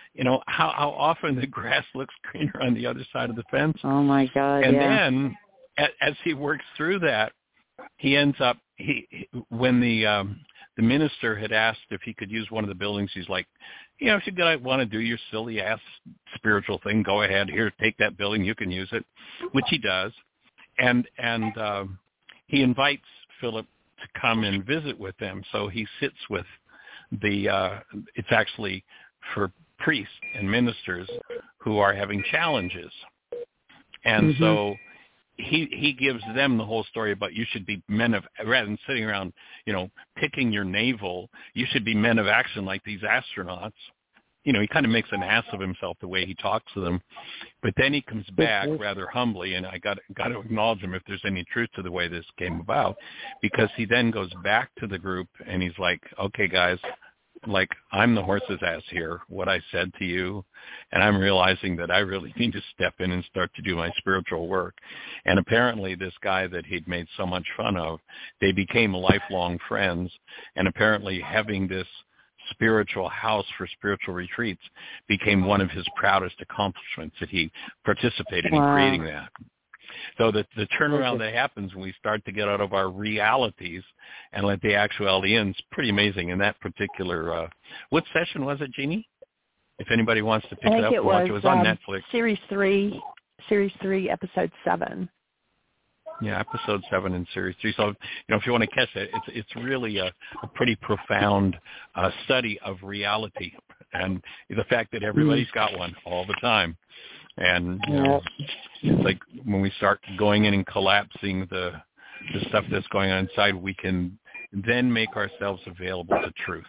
how often the grass looks greener on the other side of the fence. Oh my God! And then, as he works through that, he ends up when the minister had asked if he could use one of the buildings, he's like, if you want to do your silly ass spiritual thing, go ahead. Here, take that building. You can use it, which he does. And he invites Philip to come and visit with them. So he sits with it's actually for priests and ministers who are having challenges. And so he gives them the whole story about you should be men of, rather than sitting around, picking your navel, you should be men of action like these astronauts. He kind of makes an ass of himself the way he talks to them. But then he comes back rather humbly, and I got to acknowledge him if there's any truth to the way this came about, because he then goes back to the group and he's like, okay, guys, like, I'm the horse's ass here, what I said to you, and I'm realizing that I really need to step in and start to do my spiritual work. And apparently this guy that he'd made so much fun of, they became lifelong friends, and apparently having this spiritual house for spiritual retreats became one of his proudest accomplishments, that he participated in creating that. So the turnaround that happens when we start to get out of our realities and let the actuality in is pretty amazing. In that particular, what session was it, Jeannie? If anybody wants to pick it up and watch, it was on Netflix. Series 3, Episode 7. Yeah, Episode 7 in Series 3. So, if you want to catch that, it's really a pretty profound study of reality and the fact that everybody's got one all the time. And it's like when we start going in and collapsing the stuff that's going on inside, we can then make ourselves available to truth.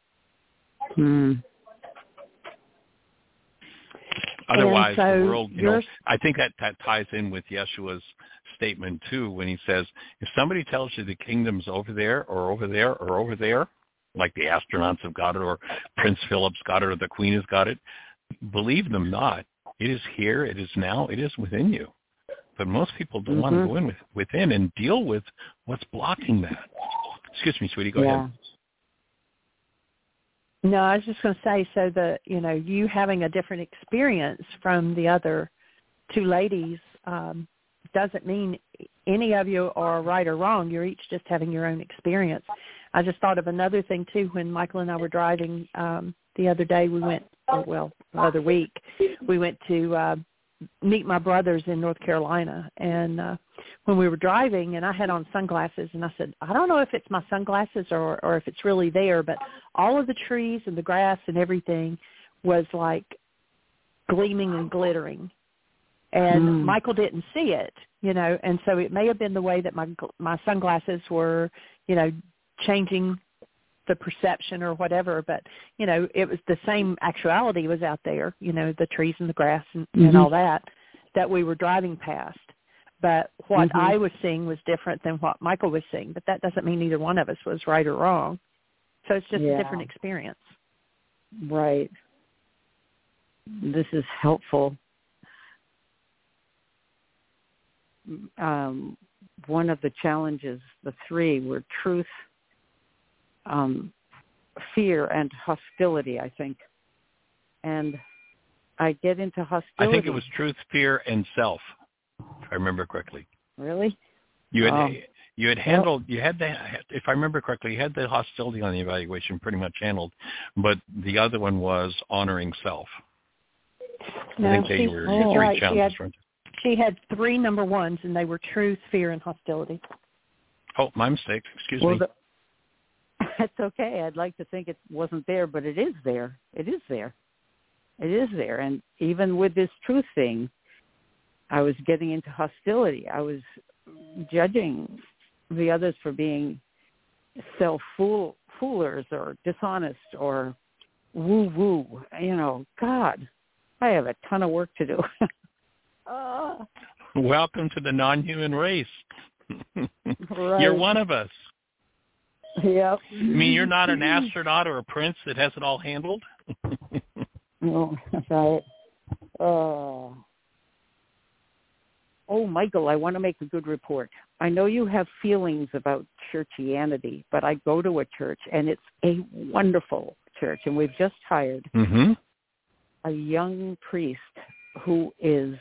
Otherwise, the world, I think that ties in with Yeshua's statement too, when he says, if somebody tells you the kingdom's over there or over there or over there, like the astronauts have got it or Prince Philip's got it or the Queen has got it, believe them not. It is here, it is now, it is within you. But most people don't want to go in within and deal with what's blocking that. Excuse me, sweetie, go ahead. No, I was just going to say, so you having a different experience from the other two ladies doesn't mean any of you are right or wrong. You're each just having your own experience. I just thought of another thing, too, when Michael and I were driving the other day. The other week, we went to meet my brothers in North Carolina. And when we were driving, and I had on sunglasses, and I said, I don't know if it's my sunglasses or if it's really there, but all of the trees and the grass and everything was like gleaming and glittering. And Michael didn't see it, and so it may have been the way that my sunglasses were, changing the perception or whatever, but, it was the same actuality was out there, the trees and the grass and all that we were driving past. But what I was seeing was different than what Michael was seeing, but that doesn't mean either one of us was right or wrong. So it's just a different experience. Right. This is helpful. One of the challenges, the three, were truth, fear, and hostility, I think. And I get into hostility. I think it was truth, fear, and self, if I remember correctly. Really? You had handled, if I remember correctly, you had the hostility on the evaluation pretty much handled, but the other one was honoring self. No, I think they were your three challenges, right? She had 3 number ones, and they were truth, fear, and hostility. Oh, my mistake. Excuse me. That's okay. I'd like to think it wasn't there, but it is there. It is there. It is there. And even with this truth thing, I was getting into hostility. I was judging the others for being self-foolers or dishonest or woo-woo. God, I have a ton of work to do. Welcome to the non-human race. Right. You're one of us. Yep. I mean, you're not an astronaut or a prince that has it all handled? No, that's right. Oh, Michael, I want to make a good report. I know you have feelings about churchianity, but I go to a church, and it's a wonderful church, and we've just hired a young priest who is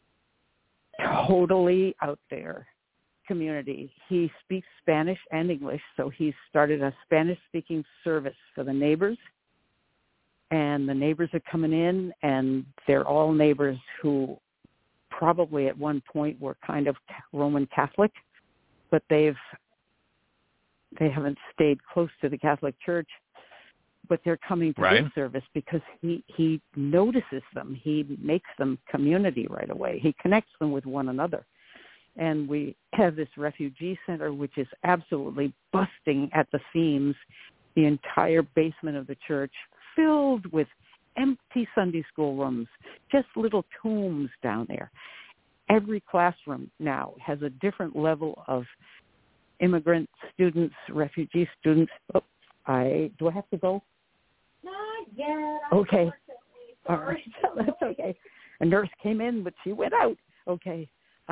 totally out there community. He speaks Spanish and English, so he started a Spanish-speaking service for the neighbors. And the neighbors are coming in, and they're all neighbors who probably at one point were kind of Roman Catholic, but they haven't stayed close to the Catholic Church. But they're coming to this service because he notices them. He makes them community right away. He connects them with one another. And we have this refugee center, which is absolutely busting at the seams, the entire basement of the church filled with empty Sunday school rooms, just little tombs down there. Every classroom now has a different level of immigrant students, refugee students. Do I have to go? Not yet. Okay. All right. That's okay. A nurse came in, but she went out. Okay.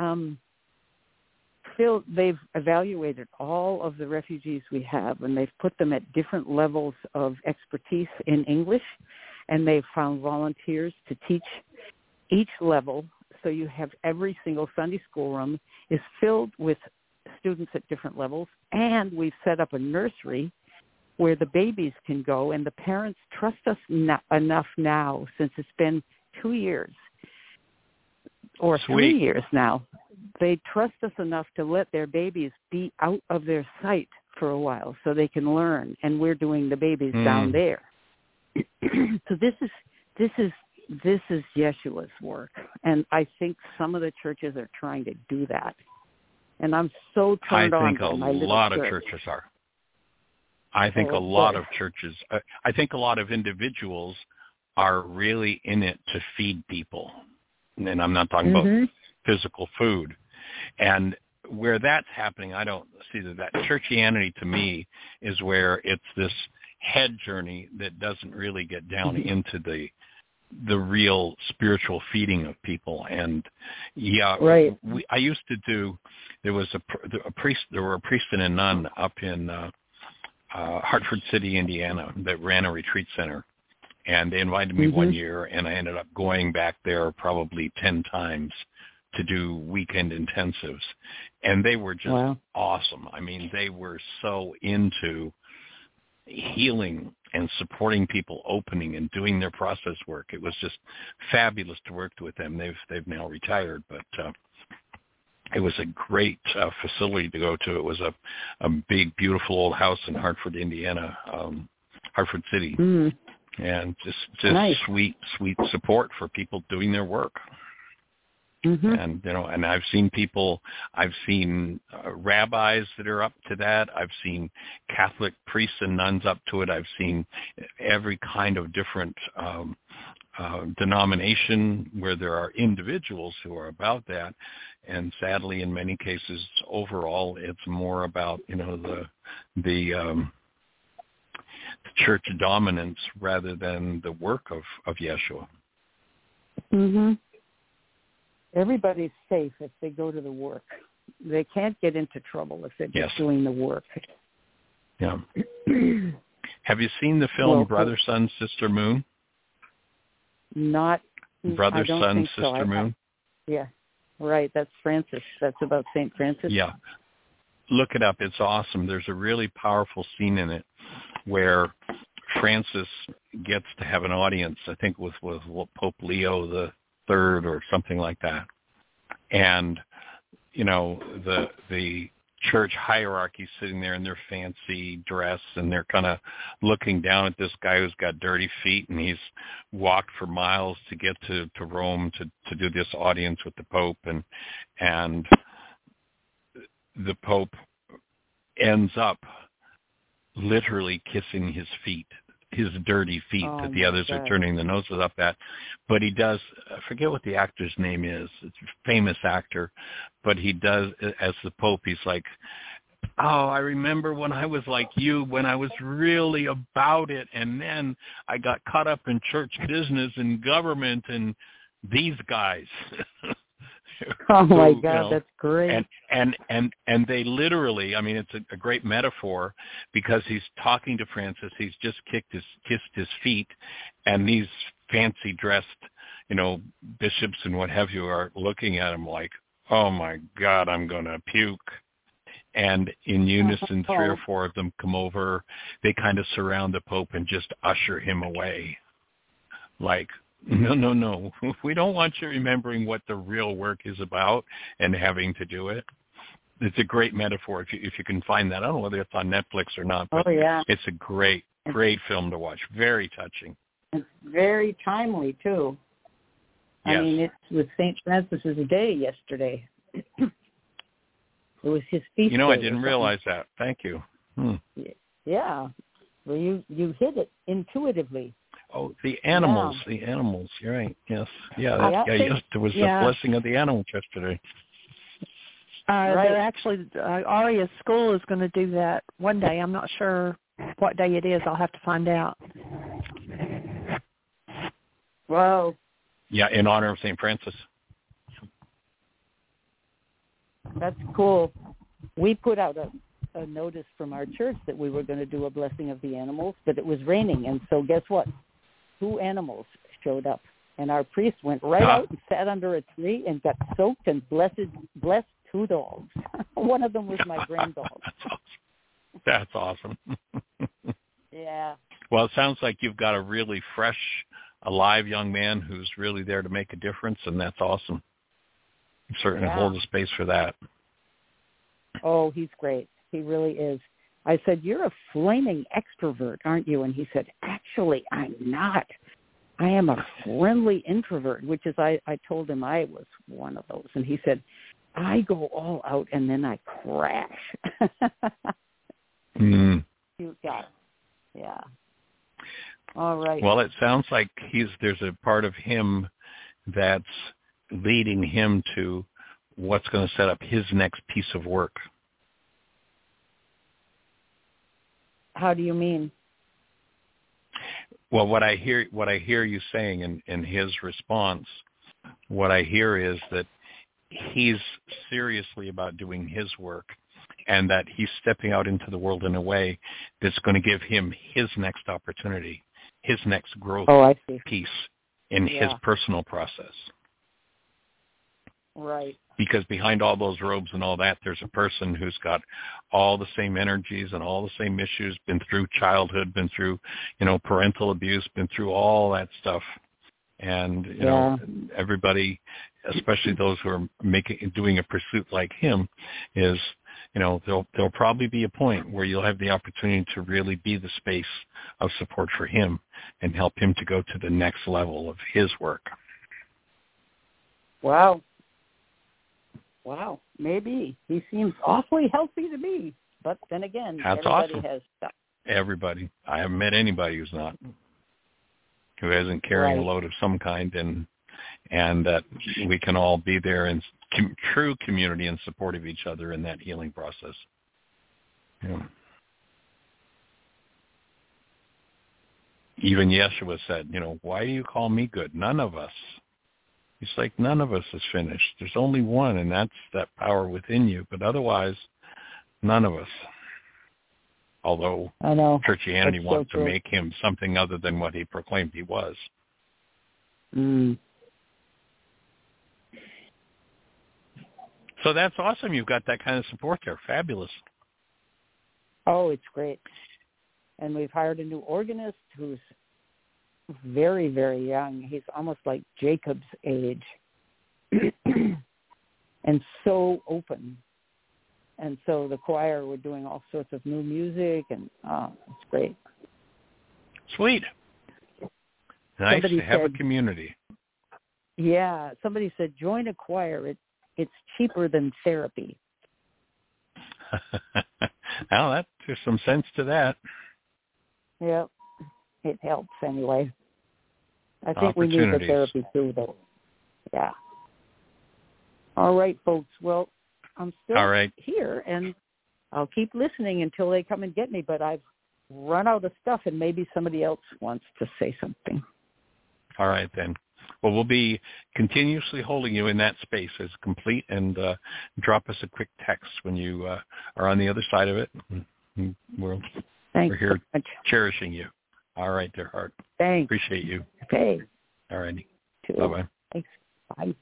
Phil, they've evaluated all of the refugees we have, and they've put them at different levels of expertise in English, and they've found volunteers to teach each level. So you have every single Sunday school room is filled with students at different levels, and we've set up a nursery where the babies can go, and the parents trust us enough now, since it's been 2 years or 3 years now. They trust us enough to let their babies be out of their sight for a while so they can learn, and we're doing the babies down there. So this is Yeshua's work, and I think some of the churches are trying to do that. And I'm so turned on by my little church. I think a lot of churches are. I think a lot of churches, I think a lot of individuals are really in it to feed people. And I'm not talking about physical food. And where that's happening, I don't see that churchianity to me is where it's this head journey that doesn't really get down into the real spiritual feeding of people. And I used to do, there was a priest and a nun up in Hartford City, Indiana, that ran a retreat center. And they invited me one year, and I ended up going back there probably 10 times to do weekend intensives. And they were just awesome. I mean, they were so into healing and supporting people opening and doing their process work. It was just fabulous to work with them. They've now retired, but it was a great facility to go to. It was a big, beautiful old house in Hartford, Indiana, Hartford City. And just nice. sweet support for people doing their work. And, and I've seen rabbis that are up to that. I've seen Catholic priests and nuns up to it. I've seen every kind of different denomination where there are individuals who are about that. And sadly, in many cases, overall, it's more about, the church dominance rather than the work of Yeshua. Everybody's safe if they go to the work. They can't get into trouble if they're just doing the work. Yeah. Have you seen the film Brother, Sun, Sister, Moon? Not. Brother, Sun, Sister, Moon? Yeah. Right. That's Francis. That's about St. Francis. Yeah. Look it up. It's awesome. There's a really powerful scene in it where Francis gets to have an audience, I think with Pope Leo the Third or something like that. And, the church hierarchy sitting there in their fancy dress, and they're kind of looking down at this guy who's got dirty feet, and he's walked for miles to get to Rome to do this audience with the Pope. And the Pope ends up literally kissing his feet, his dirty feet that the others are turning their noses up at. But he does, I forget what the actor's name is. It's a famous actor, but he does, as the Pope, he's like, I remember when I was like you, when I was really about it, and then I got caught up in church business and government and these guys. Oh my God, that's great. And they literally, I mean, it's a great metaphor because he's talking to Francis. He's just kissed his feet, and these fancy dressed, bishops and what have you are looking at him like, oh my God, I'm going to puke. And in unison, 3 or 4 of them come over. They kind of surround the Pope and just usher him away. Like, no. We don't want you remembering what the real work is about and having to do it. It's a great metaphor if you can find that. I don't know whether it's on Netflix or not, but it's a great film to watch. Very touching. It's very timely, too. Yes. I mean, it was St. Francis's Day yesterday. It was his feast day. I didn't realize that. Thank you. Yeah. Well, you hit it intuitively. Oh, the animals. Yeah. The animals. You're right. Yes. Yeah. Yes. There was the blessing of the animals yesterday. They're actually, Aria's school is going to do that one day. I'm not sure what day it is. I'll have to find out. Wow. Yeah, in honor of St. Francis. That's cool. We put out a notice from our church that we were going to do a blessing of the animals, but it was raining, and so guess what? 2 animals showed up, and our priest went right out and sat under a tree and got soaked and blessed 2 dogs. One of them was my granddog. That's awesome. Yeah. Well, it sounds like you've got a really fresh, alive young man who's really there to make a difference, and that's awesome. You certainly hold a space for that. Oh, he's great. He really is. I said, you're a flaming extrovert, aren't you? And he said, actually, I'm not. I am a friendly introvert, which is, I told him I was one of those. And he said, I go all out and then I crash. Cute guy. Yeah. All right. Well, it sounds like there's a part of him that's leading him to what's going to set up his next piece of work. How do you mean? Well, what I hear you saying in his response, what I hear is that he's seriously about doing his work, and that he's stepping out into the world in a way that's going to give him his next opportunity, his next growth piece in his personal process. Right. Because behind all those robes and all that, there's a person who's got all the same energies and all the same issues, been through childhood, been through, parental abuse, been through all that stuff. And, everybody, especially those who are doing a pursuit like him, is, there'll probably be a point where you'll have the opportunity to really be the space of support for him and help him to go to the next level of his work. Wow. Maybe. He seems awfully healthy to me. But then again, everybody has stuff. Everybody. I haven't met anybody who's not, who isn't carrying a load of some kind, and that we can all be there in true community and support of each other in that healing process. Yeah. Even Yeshua said, why do you call me good? None of us. He's like, none of us is finished. There's only one, and that's that power within you. But otherwise, none of us. Although Christianity wants to make him something other than what he proclaimed he was. So that's awesome. You've got that kind of support there. Fabulous. Oh, it's great. And we've hired a new organist who's very, very young. He's almost like Jacob's age. And so open. And so the choir, we're doing all sorts of new music, and it's great. Sweet. Nice to have a community. Yeah. Somebody said, join a choir. It's cheaper than therapy. Well, there's some sense to that. Yep. It helps anyway. I think we need the therapy too, though. Yeah. All right, folks. Well, I'm still here, and I'll keep listening until they come and get me, but I've run out of stuff, and maybe somebody else wants to say something. All right, then. Well, we'll be continuously holding you in that space as complete, and drop us a quick text when you are on the other side of it. We're here cherishing you. All right, dear heart. Thanks. Appreciate you. Okay. All righty. Cool. Bye-bye. Thanks. Bye.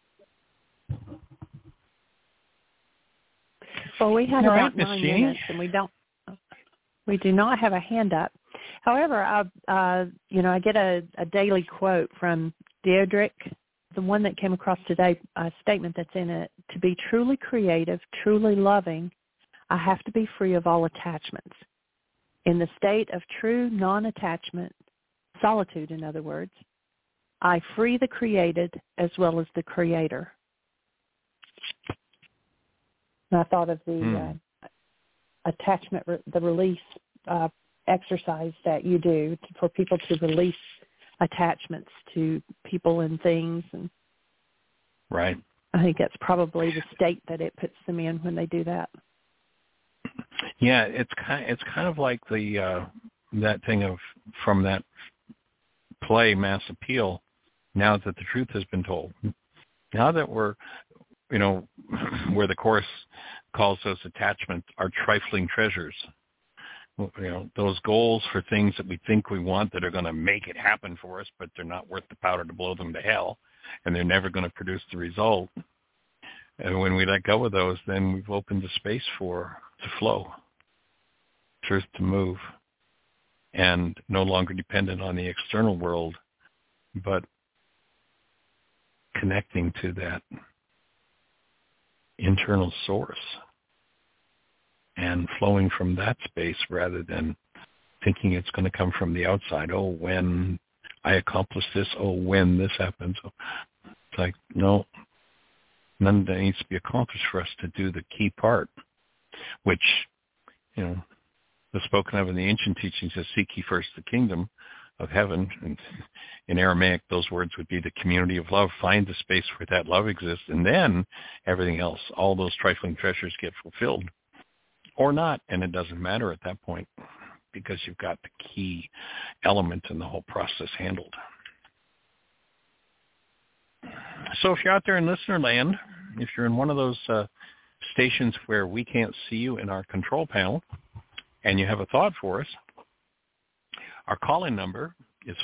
Well, we have All about right, Miss 9 Jeannie. minutes, and we do not have a hand up. However, I get a daily quote from Deirdre, the one that came across today, a statement that's in it: to be truly creative, truly loving, I have to be free of all attachments. In the state of true non-attachment, solitude, in other words, I free the created as well as the creator. And I thought of the attachment, the release exercise that you do for people to release attachments to people and things. And Right. I think that's probably the state that it puts them in when they do that. Yeah, it's kind of like the that thing of from that play Mass Appeal. Now that the truth has been told, now that we're, where the Course calls those attachments our trifling treasures. Those goals for things that we think we want that are going to make it happen for us, but they're not worth the powder to blow them to hell, and they're never going to produce the result. And when we let go of those, then we've opened the space for to flow, truth to move, and no longer dependent on the external world, but connecting to that internal source and flowing from that space rather than thinking it's going to come from the outside. Oh, when I accomplish this, when this happens. It's like, no, none of that needs to be accomplished for us to do the key part, which, was spoken of in the ancient teachings as seek ye first the kingdom of heaven. And in Aramaic, those words would be the community of love. Find the space where that love exists, and then everything else, all those trifling treasures get fulfilled. Or not, and it doesn't matter at that point because you've got the key element in the whole process handled. So if you're out there in listener land, if you're in one of those stations where we can't see you in our control panel and you have a thought for us, our call-in number is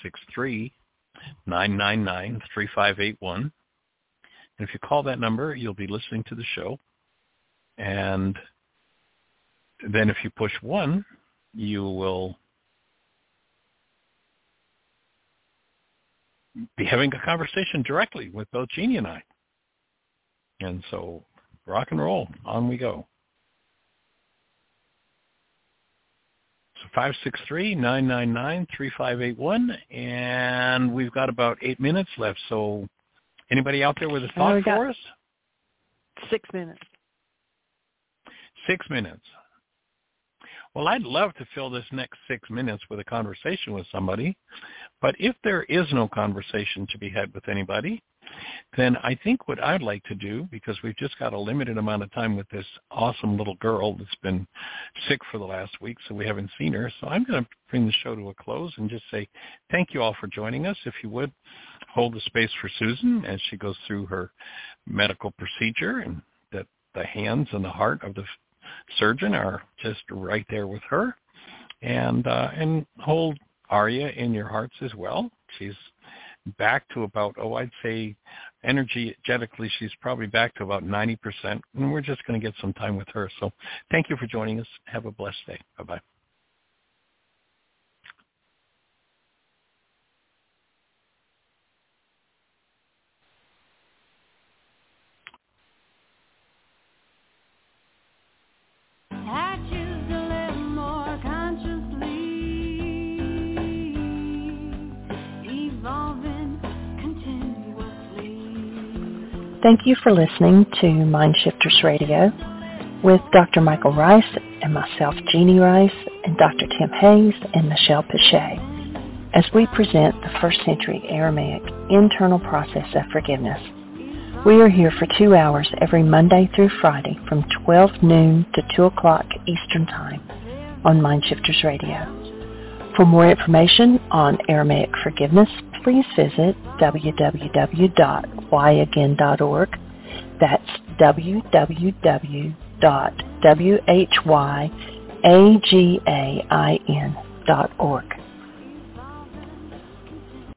563-999-3581. And if you call that number, you'll be listening to the show. And then if you push 1, you will be having a conversation directly with both Jeannie and I. And so rock and roll, on we go. So 563-999-3581, and we've got about 8 minutes left. So anybody out there with a thought for us? 6 minutes. 6 minutes. Well, I'd love to fill this next 6 minutes with a conversation with somebody, but if there is no conversation to be had with anybody, then I think what I'd like to do, because we've just got a limited amount of time with this awesome little girl that's been sick for the last week, so we haven't seen her, so I'm going to bring the show to a close and just say thank you all for joining us. If you would, hold the space for Susan as she goes through her medical procedure, and that the hands and the heart of the surgeon are just right there with her, and hold Arya in your hearts as well. She's back to about, I'd say energetically, she's probably back to about 90%, and we're just going to get some time with her. So thank you for joining us. Have a blessed day. Bye-bye. Thank you for listening to Mind Shifters Radio with Dr. Michael Rice and myself, Jeannie Rice, and Dr. Tim Hayes and Michelle Pichet, as we present the first century Aramaic internal process of forgiveness. We are here for 2 hours every Monday through Friday from 12 noon to 2 o'clock Eastern Time on Mind Shifters Radio. For more information on Aramaic forgiveness, please visit www.whyagain.org. That's www.whyagain.org.